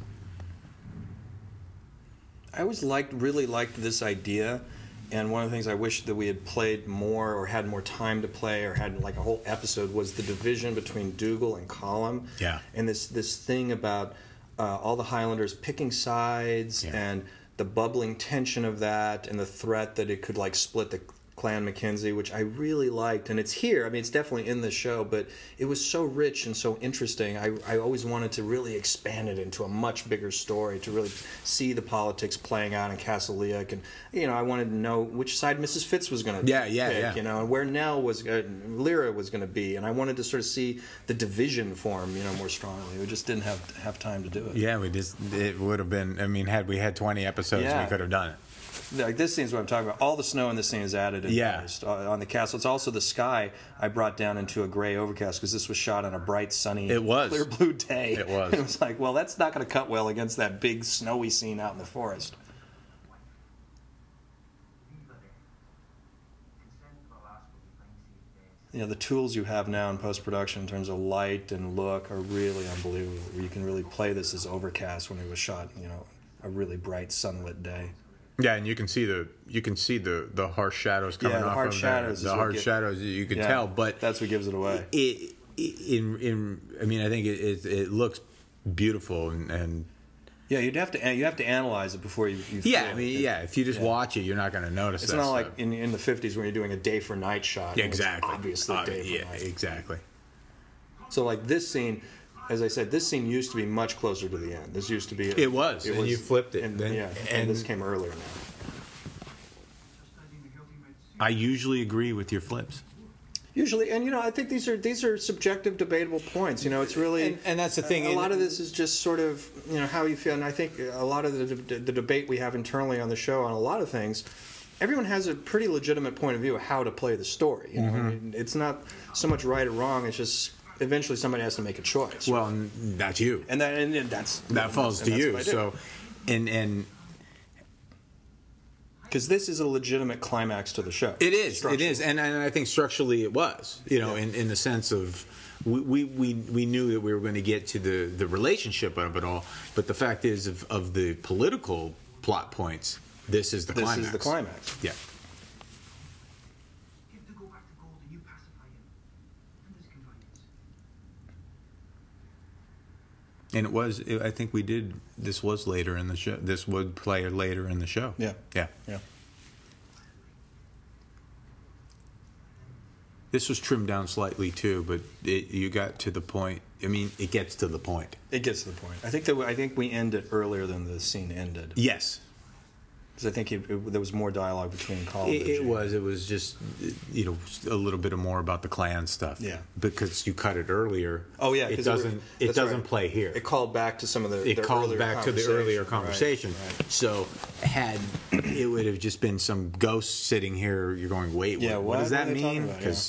A: I always really liked this idea, and one of the things I wish that we had played more or had more time to play or had like a whole episode was the division between Dougal and Colum.
B: Yeah.
A: And this thing about all the Highlanders picking sides
B: Yeah.
A: and the bubbling tension of that and the threat that it could like split the Clan Mackenzie, which I really liked. And it's here. I mean, it's definitely in the show, but it was so rich and so interesting. I always wanted to really expand it into a much bigger story, to really see the politics playing out in Castle Leoch. And, you know, I wanted to know which side Mrs. Fitz was going to pick, you know, and where Nell was, Lyra was going to be. And I wanted to sort of see the division form, you know, more strongly. We just didn't have time to do it.
B: Yeah, it would have been. I mean, had we had 20 episodes,
A: Yeah.
B: we could have done it.
A: Like this scene is what I'm talking about. All the snow in this scene is added in
B: Yeah.
A: post, on the castle. It's also the sky I brought down into a gray overcast because this was shot on a bright, sunny,
B: It was.
A: clear blue day.
B: It was.
A: It was like, well, that's not going to cut well against that big snowy scene out in the forest. You know, the tools you have now in post-production in terms of light and look are really unbelievable. You can really play this as overcast when it was shot, you know, a really bright sunlit day.
B: Yeah, and you can see the harsh shadows coming
A: Yeah, the
B: off
A: harsh
B: of
A: shadows is
B: the
A: what
B: harsh
A: get-
B: shadows. You can
A: Yeah,
B: tell, but
A: that's what gives it away.
B: I mean, I think it looks beautiful and
A: Yeah, you have to analyze it before you
B: yeah.
A: feel
B: I mean,
A: it.
B: yeah. If you just
A: Yeah.
B: watch it, you're not going to notice.
A: It's
B: that
A: not like
B: stuff.
A: in the 50s when you're doing a day for night shot. and it's
B: Exactly.
A: obviously day for
B: Yeah,
A: night.
B: exactly.
A: So like this scene, as I said, this scene used to be much closer to the end. This used to be.
B: It was, and you flipped it.
A: And,
B: Then-
A: yeah,
B: and-
A: and this came earlier now.
B: I usually agree with your flips.
A: Usually, and you know, I think these are subjective, debatable points. You know, it's really
B: And that's the thing.
A: A lot of this is just sort of how you feel, and I think a lot of the debate we have internally on the show on a lot of things, everyone has a pretty legitimate point of view of how to play the story. You know? I mean, it's not so much right or wrong. It's just eventually somebody has to make a choice.
B: Well, that's you.
A: and that's
B: That falls
A: and
B: to
A: that's
B: you.
A: what I do.
B: So, and
A: because this is a legitimate climax to the show.
B: it is,
A: Structurally.
B: and I think structurally it was. You know,
A: Yeah.
B: in the sense of we knew that we were going to get to the relationship of it all, but the fact is of the political plot points, this is the
A: This
B: climax.
A: is the climax.
B: Yeah.
C: Give the go back to gold and you pacify him.
B: And I think we did. This was later in the show. This would play later in the show.
A: Yeah.
B: Yeah.
A: Yeah.
B: This was trimmed down slightly too, but you got to the point. I mean, it gets to the point.
A: It gets to the point. I think we ended earlier than the scene ended.
B: Yes.
A: Because I think there was more dialogue between Colin and
B: It
A: Jamie.
B: was. It was just, a little bit more about the clan stuff.
A: Yeah.
B: Because you cut it earlier.
A: Oh yeah,
B: It
A: 'cause
B: doesn't. It
A: that's
B: doesn't
A: right.
B: play here.
A: It called back to some of the.
B: It calls
A: earlier
B: back to the earlier
A: conversation.
B: conversation.
A: Right.
B: So had it would have just been some ghost sitting here, you're going, wait,
A: Yeah,
B: what does
A: what
B: that
A: are they talking
B: mean?
A: about?
B: Because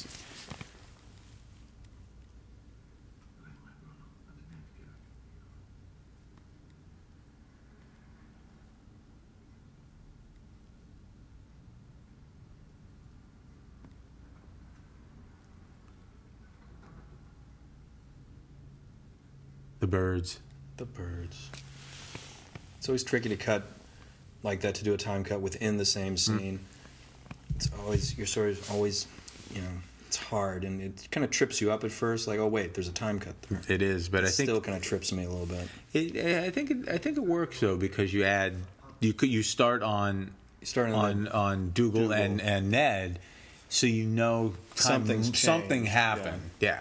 B: the birds.
A: The birds. It's always tricky to cut like that, to do a time cut within the same scene. It's always, you're sort of always, it's hard, and it kind of trips you up at first. Like, oh wait, there's a time cut there.
B: It is, but I
A: It
B: think
A: still kind of trips me a little bit.
B: I think it works though, because you start on
A: Starting
B: on Dougal
A: Dougal.
B: and Ned, so something
A: changed,
B: happened. Yeah.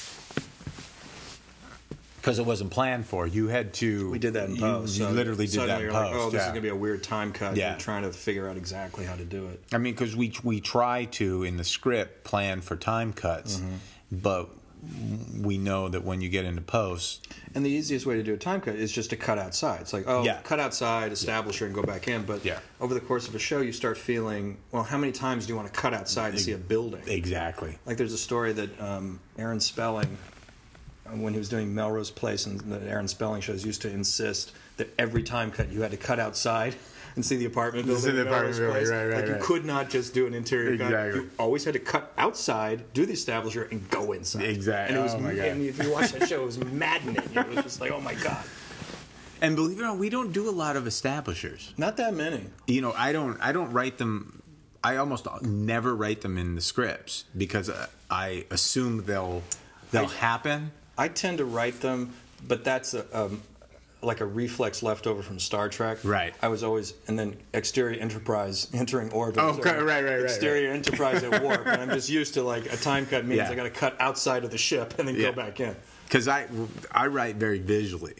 B: Because it wasn't planned for. You had to.
A: We did that in post.
B: You
A: so
B: literally did
A: suddenly
B: that in
A: you're
B: post.
A: Like, oh, this is
B: yeah.
A: going to be a weird time cut.
B: Yeah.
A: You're trying to figure out exactly how to do it.
B: I mean, because we try to, in the script, plan for time cuts, but we know that when you get into post,
A: And the easiest way to do a time cut is just to cut outside. It's like, cut outside, establish her, and go back in. But over the course of a show, you start feeling, well, how many times do you want to cut outside to see a building?
B: exactly.
A: Like there's a story that Aaron Spelling, when he was doing Melrose Place and the Aaron Spelling shows, used to insist that every time cut you had to cut outside and see the apartment building.
B: See the
A: in Melrose
B: apartment building,
A: Place.
B: right,
A: Like you
B: right.
A: could not just do an interior cut.
B: Exactly.
A: You always had to cut outside, do the establisher, and go inside.
B: Exactly.
A: And it was,
B: Oh, my God.
A: and if you watch that show, it was maddening. It was just like, oh my God.
B: And believe it or not, we don't do a lot of establishers.
A: Not that many.
B: I don't write them. I almost never write them in the scripts because I assume they'll happen.
A: I tend to write them, but that's like a reflex left over from Star Trek.
B: Right.
A: I was always, and then exterior Enterprise entering orbit.
B: Oh,
A: So
B: right.
A: Exterior Enterprise at warp, and I'm just used to like a time cut means
B: Yeah.
A: I got to cut outside of the ship and then
B: Yeah.
A: go back in.
B: Because I write very visually,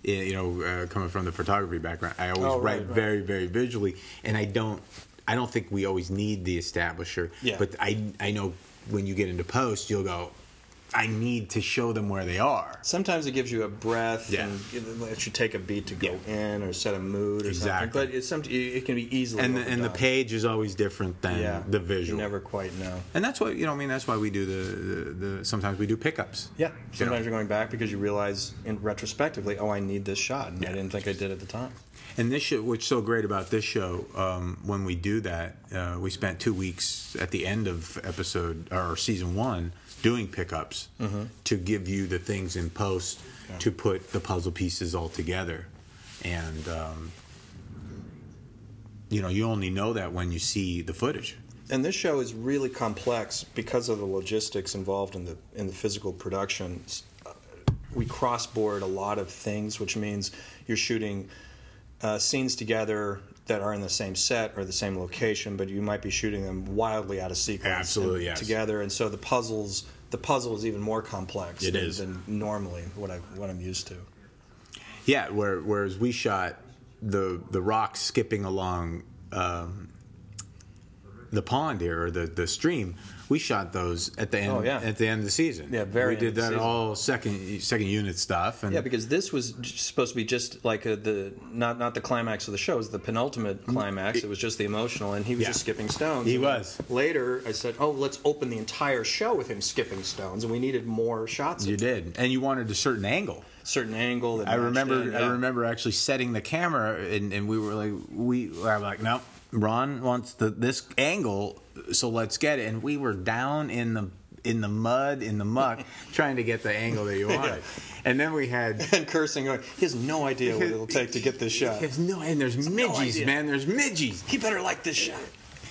B: coming from the photography background, I always write
A: right.
B: very, very visually, and I don't think we always need the establisher.
A: Yeah.
B: But I know when you get into post, you'll go, I need to show them where they are.
A: Sometimes it gives you a breath
B: Yeah.
A: and it lets you take a beat to go
B: Yeah.
A: in or set a mood or
B: Exactly.
A: something. But it can be easily
B: And the
A: overdone.
B: page is always different than
A: Yeah.
B: the visual.
A: You never quite know.
B: And that's why that's why we do the sometimes we do pickups.
A: Yeah. Sometimes you're going back because you realize retrospectively, oh, I need this shot, and I didn't think I did at the time.
B: And this show, what's so great about this show, when we do that, we spent 2 weeks at the end of season 1 doing pickups to give you the things in post to put the puzzle pieces all together, and you only know that when you see the footage.
A: And this show is really complex because of the logistics involved in the physical production. We cross-board a lot of things, which means you're shooting scenes together that are in the same set or the same location, but you might be shooting them wildly out of sequence.
B: Absolutely, yes.
A: Together, and so the puzzle is even more complex
B: It is.
A: than normally what I'm used to.
B: Yeah, whereas we shot the rocks skipping along the pond here, or the stream. We shot those at the end.
A: Oh, yeah.
B: At the end of the season.
A: Yeah, very
B: We did
A: end of the
B: that
A: season.
B: all second unit stuff. And
A: Yeah, because this was supposed to be just like not the climax of the show, it was the penultimate climax. It was just the emotional, and he was
B: Yeah.
A: just skipping stones.
B: He
A: And
B: was.
A: Later, I said, "Oh, let's open the entire show with him skipping stones," and we needed more shots.
B: you
A: Of
B: did, and you wanted a certain angle.
A: certain angle. That
B: I
A: matched
B: remember.
A: in,
B: I
A: yeah.
B: remember actually setting the camera, and we were like, I was like, no, Ron wants this angle, so let's get it. And we were down in the mud, in the muck, trying to get the angle that you wanted. And then we had.
A: and cursing, going, he has no idea what it'll take to get this shot.
B: And there's midges,
A: idea.
B: man. There's midges.
A: He better like this shot.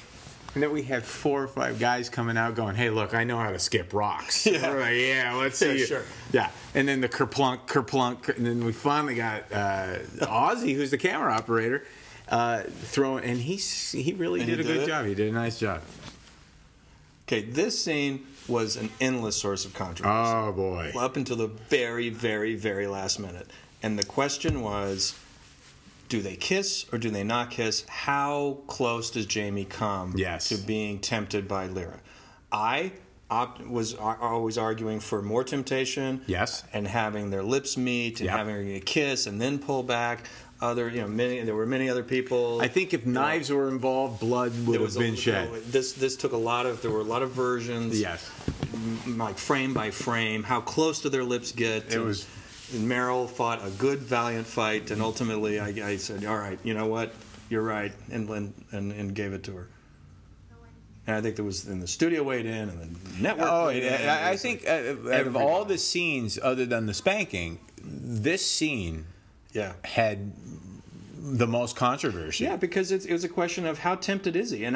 B: And then we had 4 or 5 guys coming out going, "Hey, look, I know how to skip rocks."
A: Yeah.
B: We're like, "Yeah, let's see."
A: Yeah, sure.
B: Yeah. And then the kerplunk, and then we finally got Ozzy, who's the camera operator, throwing, and he really did a good job. He did a nice job.
A: Okay, this scene was an endless source of controversy.
B: Oh boy.
A: Up until the very, very, very last minute. And the question was, do they kiss or do they not kiss? How close does Jamie come to being tempted by Lyra? I was always arguing for more temptation.
B: Yes.
A: And having their lips meet and having a kiss and then pull back. There were many other people.
B: I think if knives were involved, blood would have been shed.
A: This took there were a lot of versions.
B: Yes.
A: Like frame by frame, how close do their lips get?
B: It was.
A: And Meryl fought a good, valiant fight, and ultimately I said, "All right, you know what? You're right," and gave it to her. And I think there was in the studio weighed in and the network. Weighed in.
B: I think out of all the scenes, other than the spanking, this scene had the most controversy.
A: Yeah, because it was a question of how tempted is he, and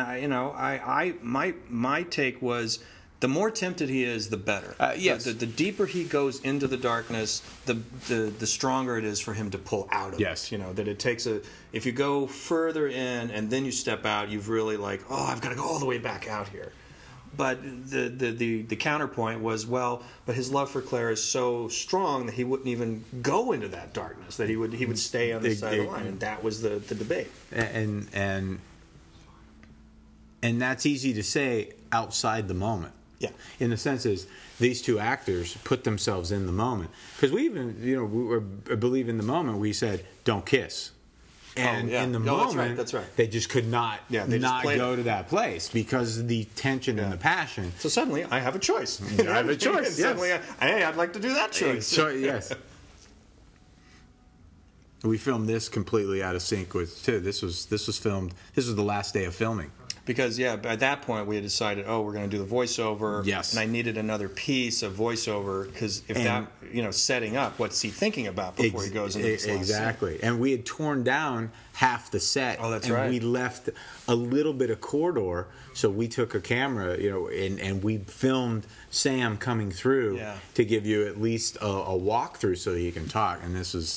A: my take was, the more tempted he is, the better.
B: Yes.
A: The deeper he goes into the darkness, the stronger it is for him to pull out of it. You know, that it takes if you go further in and then you step out, you've really I've got to go all the way back out here. But the counterpoint was, but his love for Claire is so strong that he wouldn't even go into that darkness, that he would stay on the side of the line, and that was the debate.
B: And that's easy to say outside the moment.
A: Yeah.
B: In the sense is these two actors put themselves in the moment, because we even we believe in the moment we said don't kiss, and in the moment
A: that's right.
B: they just could not not go to that place because of the tension and the passion.
A: So suddenly I have a choice.
B: I have a choice.
A: Suddenly, I'd like to do that choice.
B: Yes. We filmed this completely out of sync with too. This was filmed. This was the last day of filming.
A: Because, by that point, we had decided, we're going to do the voiceover.
B: Yes.
A: And I needed another piece of voiceover, because setting up, what's he thinking about before he goes into this
B: exactly. And we had torn down half the set.
A: Oh, that's
B: and
A: right.
B: We left a little bit of corridor, so we took a camera, and we filmed Sam coming through to give you at least a walkthrough so he can talk. And this was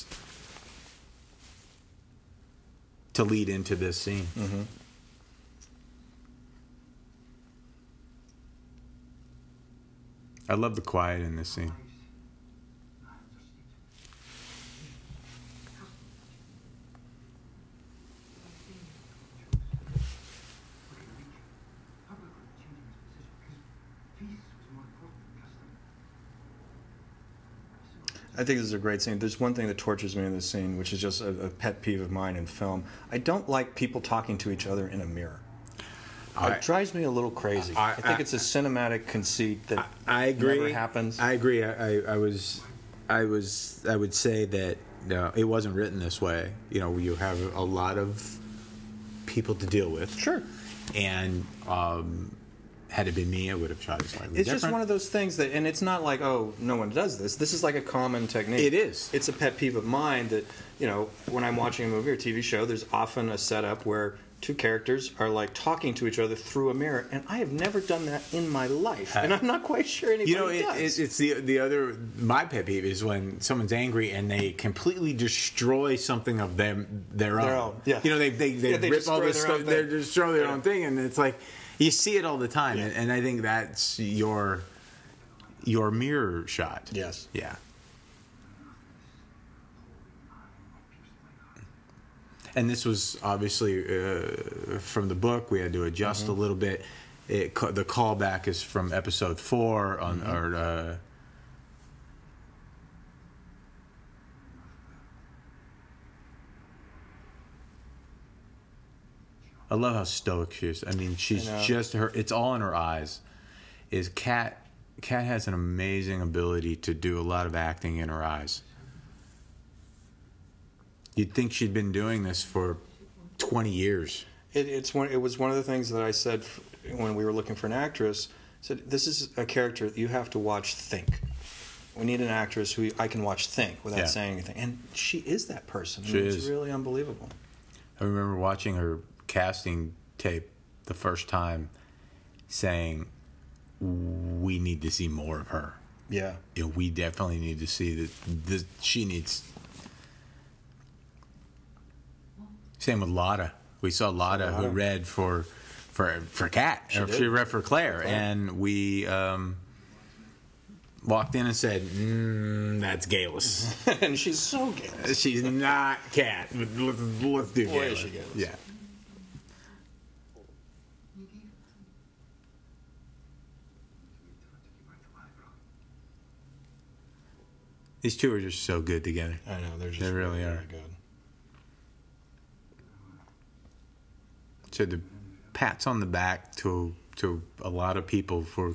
B: to lead into this scene.
A: Mm-hmm.
B: I love the quiet in this scene.
A: I think this is a great scene. There's one thing that tortures me in this scene, which is just a pet peeve of mine in film. I don't like people talking to each other in a mirror. It drives me a little crazy. I think it's a cinematic conceit that never happens.
B: I agree. I would say that it wasn't written this way. You have a lot of people to deal with.
A: Sure.
B: And had it been me, I would have shot it slightly different.
A: It's just one of those things that, and it's not like, no one does this. This is like a common technique.
B: It is.
A: It's a pet peeve of mine that, when I'm watching a movie or TV show, there's often a setup where two characters are talking to each other through a mirror, and I have never done that in my life, and I'm not quite sure anybody does.
B: It's the other. My pet peeve is when someone's angry and they completely destroy something of their own.
A: Yeah.
B: They rip all this stuff. They destroy their own thing, and it's like you see it all the time, and I think that's your mirror shot.
A: Yes.
B: Yeah. And this was obviously from the book. We had to adjust a little bit. The callback is from episode 4 on I love how stoic she is. I mean, she's just her. It's all in her eyes. Kat has an amazing ability to do a lot of acting in her eyes. You'd think she'd been doing this for 20 years.
A: It was one of the things that I said when we were looking for an actress. I said, this is a character that you have to watch think. We need an actress who I can watch think without saying anything. And she is that person. It's really unbelievable.
B: I remember watching her casting tape the first time, saying we need to see more of her.
A: Yeah.
B: You know, we definitely need to see that she needs. Same with Lotta. We saw Lotta, who read for Kat, she read for Claire, and we walked in and said, "That's Galis."
A: And she's so gay.
B: She's not Kat. Let's do
A: Boy,
B: Galis.
A: is she Galis.
B: Yeah. These two are just so good together.
A: I know, they're just
B: They really are.
A: very good.
B: So the pats on the back to a lot of people for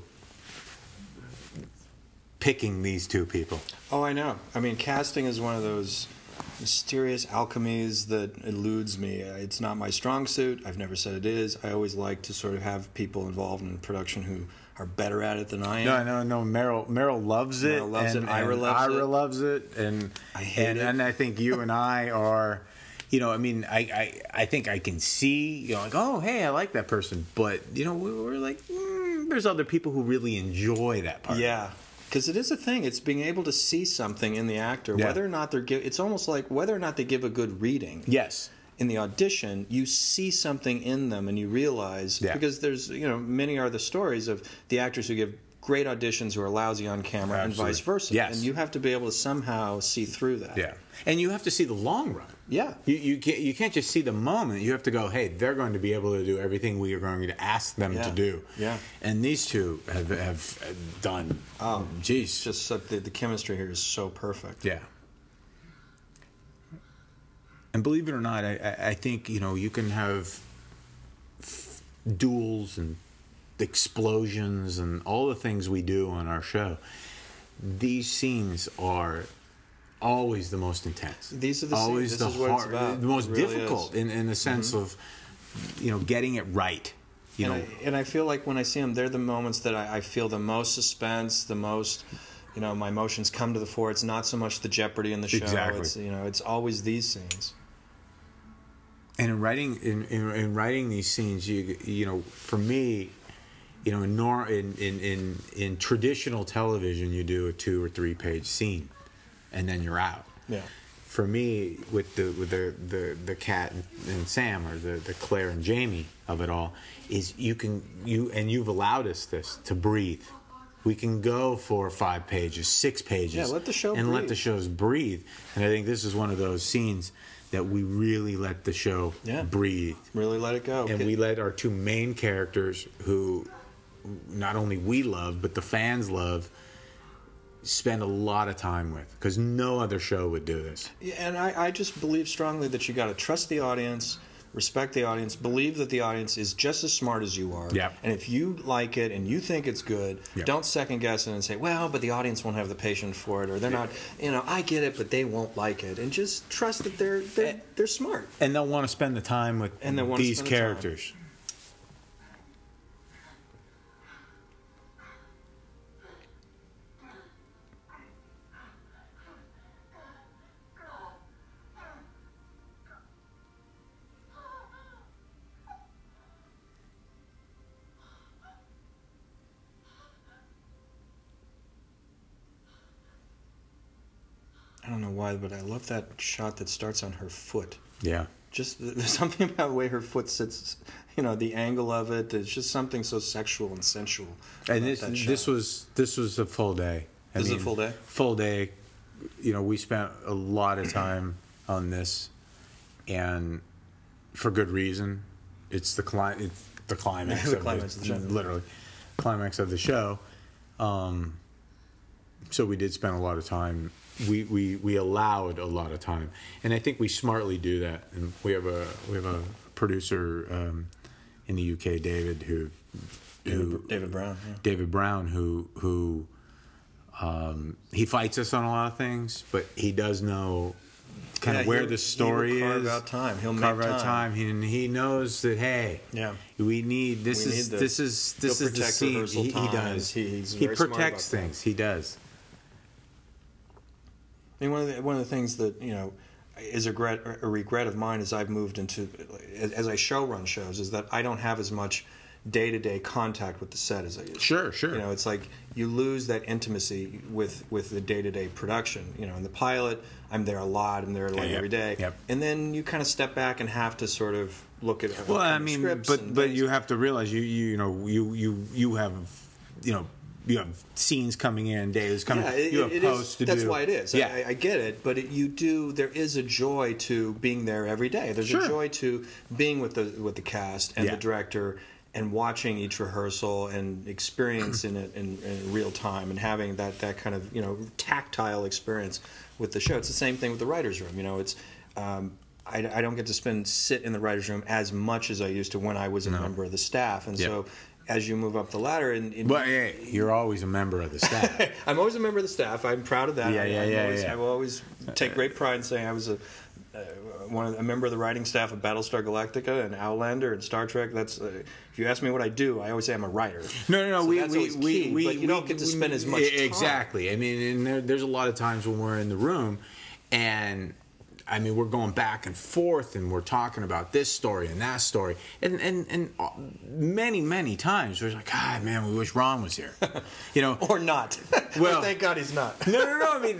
B: picking these two people.
A: Oh, I know. I mean, casting is one of those mysterious alchemies that eludes me. It's not my strong suit. I've never said it is. I always like to sort of have people involved in production who are better at it than I am.
B: No. Meryl loves it.
A: Meryl loves it,
B: and
A: Ira loves
B: Ira
A: it.
B: loves it, and
A: I hate it.
B: And I think you and I are. You know, I mean, I think I can see, you know, like, oh, hey, I like that person. But, you know, we're like, there's other people who really enjoy that part.
A: Yeah, because it is a thing. It's being able to see something in the actor,
B: Yeah.
A: whether or not it's almost like whether or not they give a good reading.
B: Yes.
A: In the audition, you see something in them and you realize,
B: Yeah.
A: because there's, you know, many are the stories of the actors who give great auditions who are lousy on camera and
B: Absolutely.
A: vice versa.
B: Yes.
A: And you have to be able to somehow see through that.
B: Yeah. And you have to see the long run.
A: Yeah.
B: You can't just see the moment. You have to go, hey, they're going to be able to do everything we are going to ask them
A: Yeah.
B: to do.
A: Yeah.
B: And these two have done.
A: Oh,
B: geez.
A: It's just the chemistry here is so perfect.
B: Yeah. And believe it or not, I think, you know, you can have duels and explosions and all the things we do on our show. These scenes are always the most intense.
A: These are the
B: always
A: scenes.
B: the
A: This is what it's about.
B: the most
A: It really
B: difficult
A: is.
B: in the sense of, you know, getting it right. You know,
A: And I feel like when I see them, they're the moments that I feel the most suspense, the most, you know, my emotions come to the fore. It's not so much the jeopardy in the show.
B: Exactly.
A: It's, you know, it's always these scenes.
B: and in writing these scenes, you know, for me, you know, in traditional television, you do a 2 or 3 page scene, and then you're out.
A: Yeah.
B: For me, with the Kat and Sam, or the Claire and Jamie of it all, is you've allowed us this to breathe. We can go 4 or 5 pages, 6 pages.
A: Yeah, let the show
B: and let
A: breathe.
B: the shows breathe. And I think this is one of those scenes that we really let the show breathe.
A: Really let it go.
B: And we let our two main characters, who not only we love, but the fans love, spend a lot of time with. Because no other show would do this.
A: Yeah, and I just believe strongly that you got to trust the audience, respect the audience, believe that the audience is just as smart as you are.
B: Yep.
A: And if you like it and you think it's good,
B: Yep.
A: don't second guess it and say, well, but the audience won't have the patience for it, or they're not, you know, I get it, but they won't like it. And just trust that they're smart.
B: And they'll want to spend the time with
A: And they want to
B: these
A: spend the time.
B: characters.
A: I don't know why, but I love that shot that starts on her foot.
B: Yeah.
A: Just there's something about the way her foot sits, you know, the angle of it. It's just something so sexual and sensual.
B: And
A: about
B: this
A: that
B: this
A: shot.
B: was a full day.
A: This is a full day?
B: Full day. You know, we spent a lot of time on this, and for good reason. It's the climax.
A: The climax of the show.
B: Literally, climax of the show. So we did spend a lot of time. We allowed a lot of time, and I think we smartly do that. And we have a producer in the UK, David,
A: David Brown. Yeah.
B: David Brown, who he fights us on a lot of things, but he does know kind of where the story
A: he'll
B: is.
A: carve out time. He'll
B: carve
A: make
B: out time. He knows that, hey,
A: Yeah.
B: we need this.
A: We
B: is
A: need
B: this
A: this.
B: is this
A: He'll
B: is the
A: protect
B: scene.
A: rehearsal
B: He
A: times.
B: does.
A: He's
B: He
A: very smart
B: protects
A: about that.
B: things. He does.
A: I mean, one of the things that, you know, is a regret of mine as I've moved into, as I show run shows, is that I don't have as much day-to-day contact with the set as I used to.
B: Sure.
A: You know, it's like you lose that intimacy with the day-to-day production. You know, in the pilot, I'm there a lot. I'm there like every day.
B: Yep.
A: And then you kind of step back and have to sort of look at
B: Well, I mean,
A: scripts.
B: but
A: and things.
B: you have to realize you have you have scenes coming in, days coming.
A: Yeah,
B: you have posts to do.
A: That's why it is.
B: Yeah.
A: I get it, but there is a joy to being there every day. There's
B: Sure.
A: a joy to being with the cast and
B: Yeah.
A: the director and watching each rehearsal and experiencing it in real time and having that kind of tactile experience with the show. It's the same thing with the writers' room. You know, it's I don't get to sit in the writers' room as much as I used to when I was a member of the staff, and
B: Yeah.
A: so as you move up the ladder,
B: But hey, you're always a member of the staff.
A: I'm always a member of the staff. I'm proud of that.
B: Yeah.
A: I will always take great pride in saying I was a member of the writing staff of Battlestar Galactica and Outlander and Star Trek. That's if you ask me what I do, I always say I'm a writer.
B: No.
A: So that's always key, but you don't get to spend as much time.
B: Exactly. I mean, and there's a lot of times when we're in the room, and I mean, we're going back and forth, and we're talking about this story and that story, and many times we're like, God, man, we wish Ron was here, you know,
A: Or not.
B: Well,
A: thank God he's not.
B: No. I mean,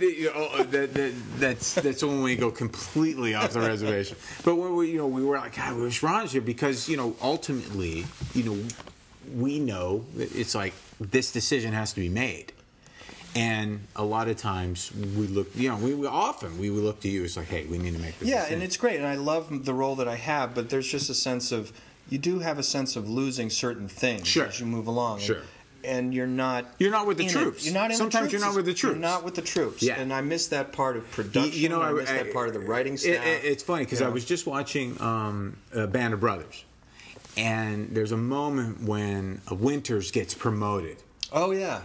B: that's when we go completely off the reservation. But when we were like, God, we wish Ron was here because ultimately, we know that it's like this decision has to be made. And a lot of times we look, we look to you. It's like, hey, we need to make this.
A: Yeah,
B: decision.
A: and it's great, and I love the role that I have. But there's just a sense of you do have a sense of losing certain things
B: Sure.
A: as you move along.
B: Sure.
A: And you're not
B: with the
A: in
B: troops.
A: it. You're not in
B: Sometimes
A: the troops.
B: you're not with the troops.
A: You're not with the troops.
B: Yeah.
A: And I miss that part of production. I miss that part of the writing staff.
B: It's funny because I was just watching Band of Brothers, and there's a moment when Winters gets promoted.
A: Oh yeah.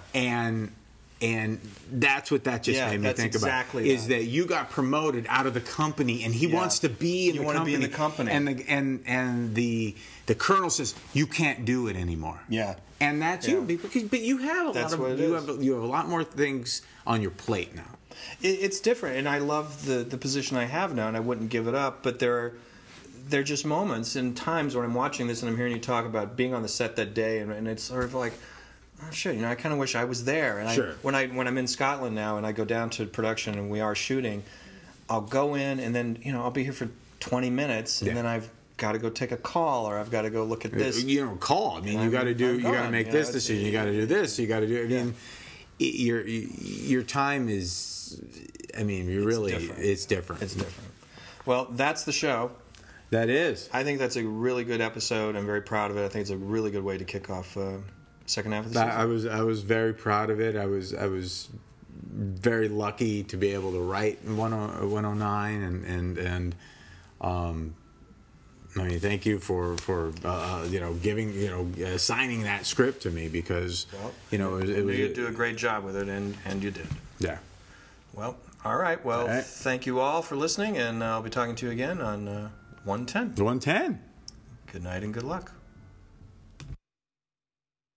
B: And that's what that just made me think
A: exactly
B: about. Is that you got promoted out of the company, and he wants to be in
A: You
B: the
A: want to
B: company.
A: be in the company.
B: And the colonel says you can't do it anymore.
A: Yeah.
B: And that's you, but you have a
A: That's
B: lot
A: what
B: of
A: it is.
B: you have a lot more things on your plate now.
A: It's different, and I love the position I have now, and I wouldn't give it up. But there are just moments and times when I'm watching this and I'm hearing you talk about being on the set that day, and it's sort of like, oh shit, I kind of wish I was there. And
B: Sure.
A: when I'm in Scotland now and I go down to production and we are shooting, I'll go in and then I'll be here for 20 minutes and then I've got to go take a call or I've got to go look at this.
B: Call. I mean, you got to make this decision. You got to do this. You got to do. I mean, your time is. I mean, it's different.
A: It's different. Well, that's the show.
B: That is.
A: I think that's a really good episode. I'm very proud of it. I think it's a really good way to kick off second half of the season.
B: I was very proud of it. I was very lucky to be able to write 109 and I mean, thank you for giving signing that script to me because it was
A: you'd do a great job with it and you did.
B: Yeah.
A: Well, all right. Well,
B: All right.
A: Thank you all for listening, and I'll be talking to you again on 110.
B: 110.
A: Good night and good luck.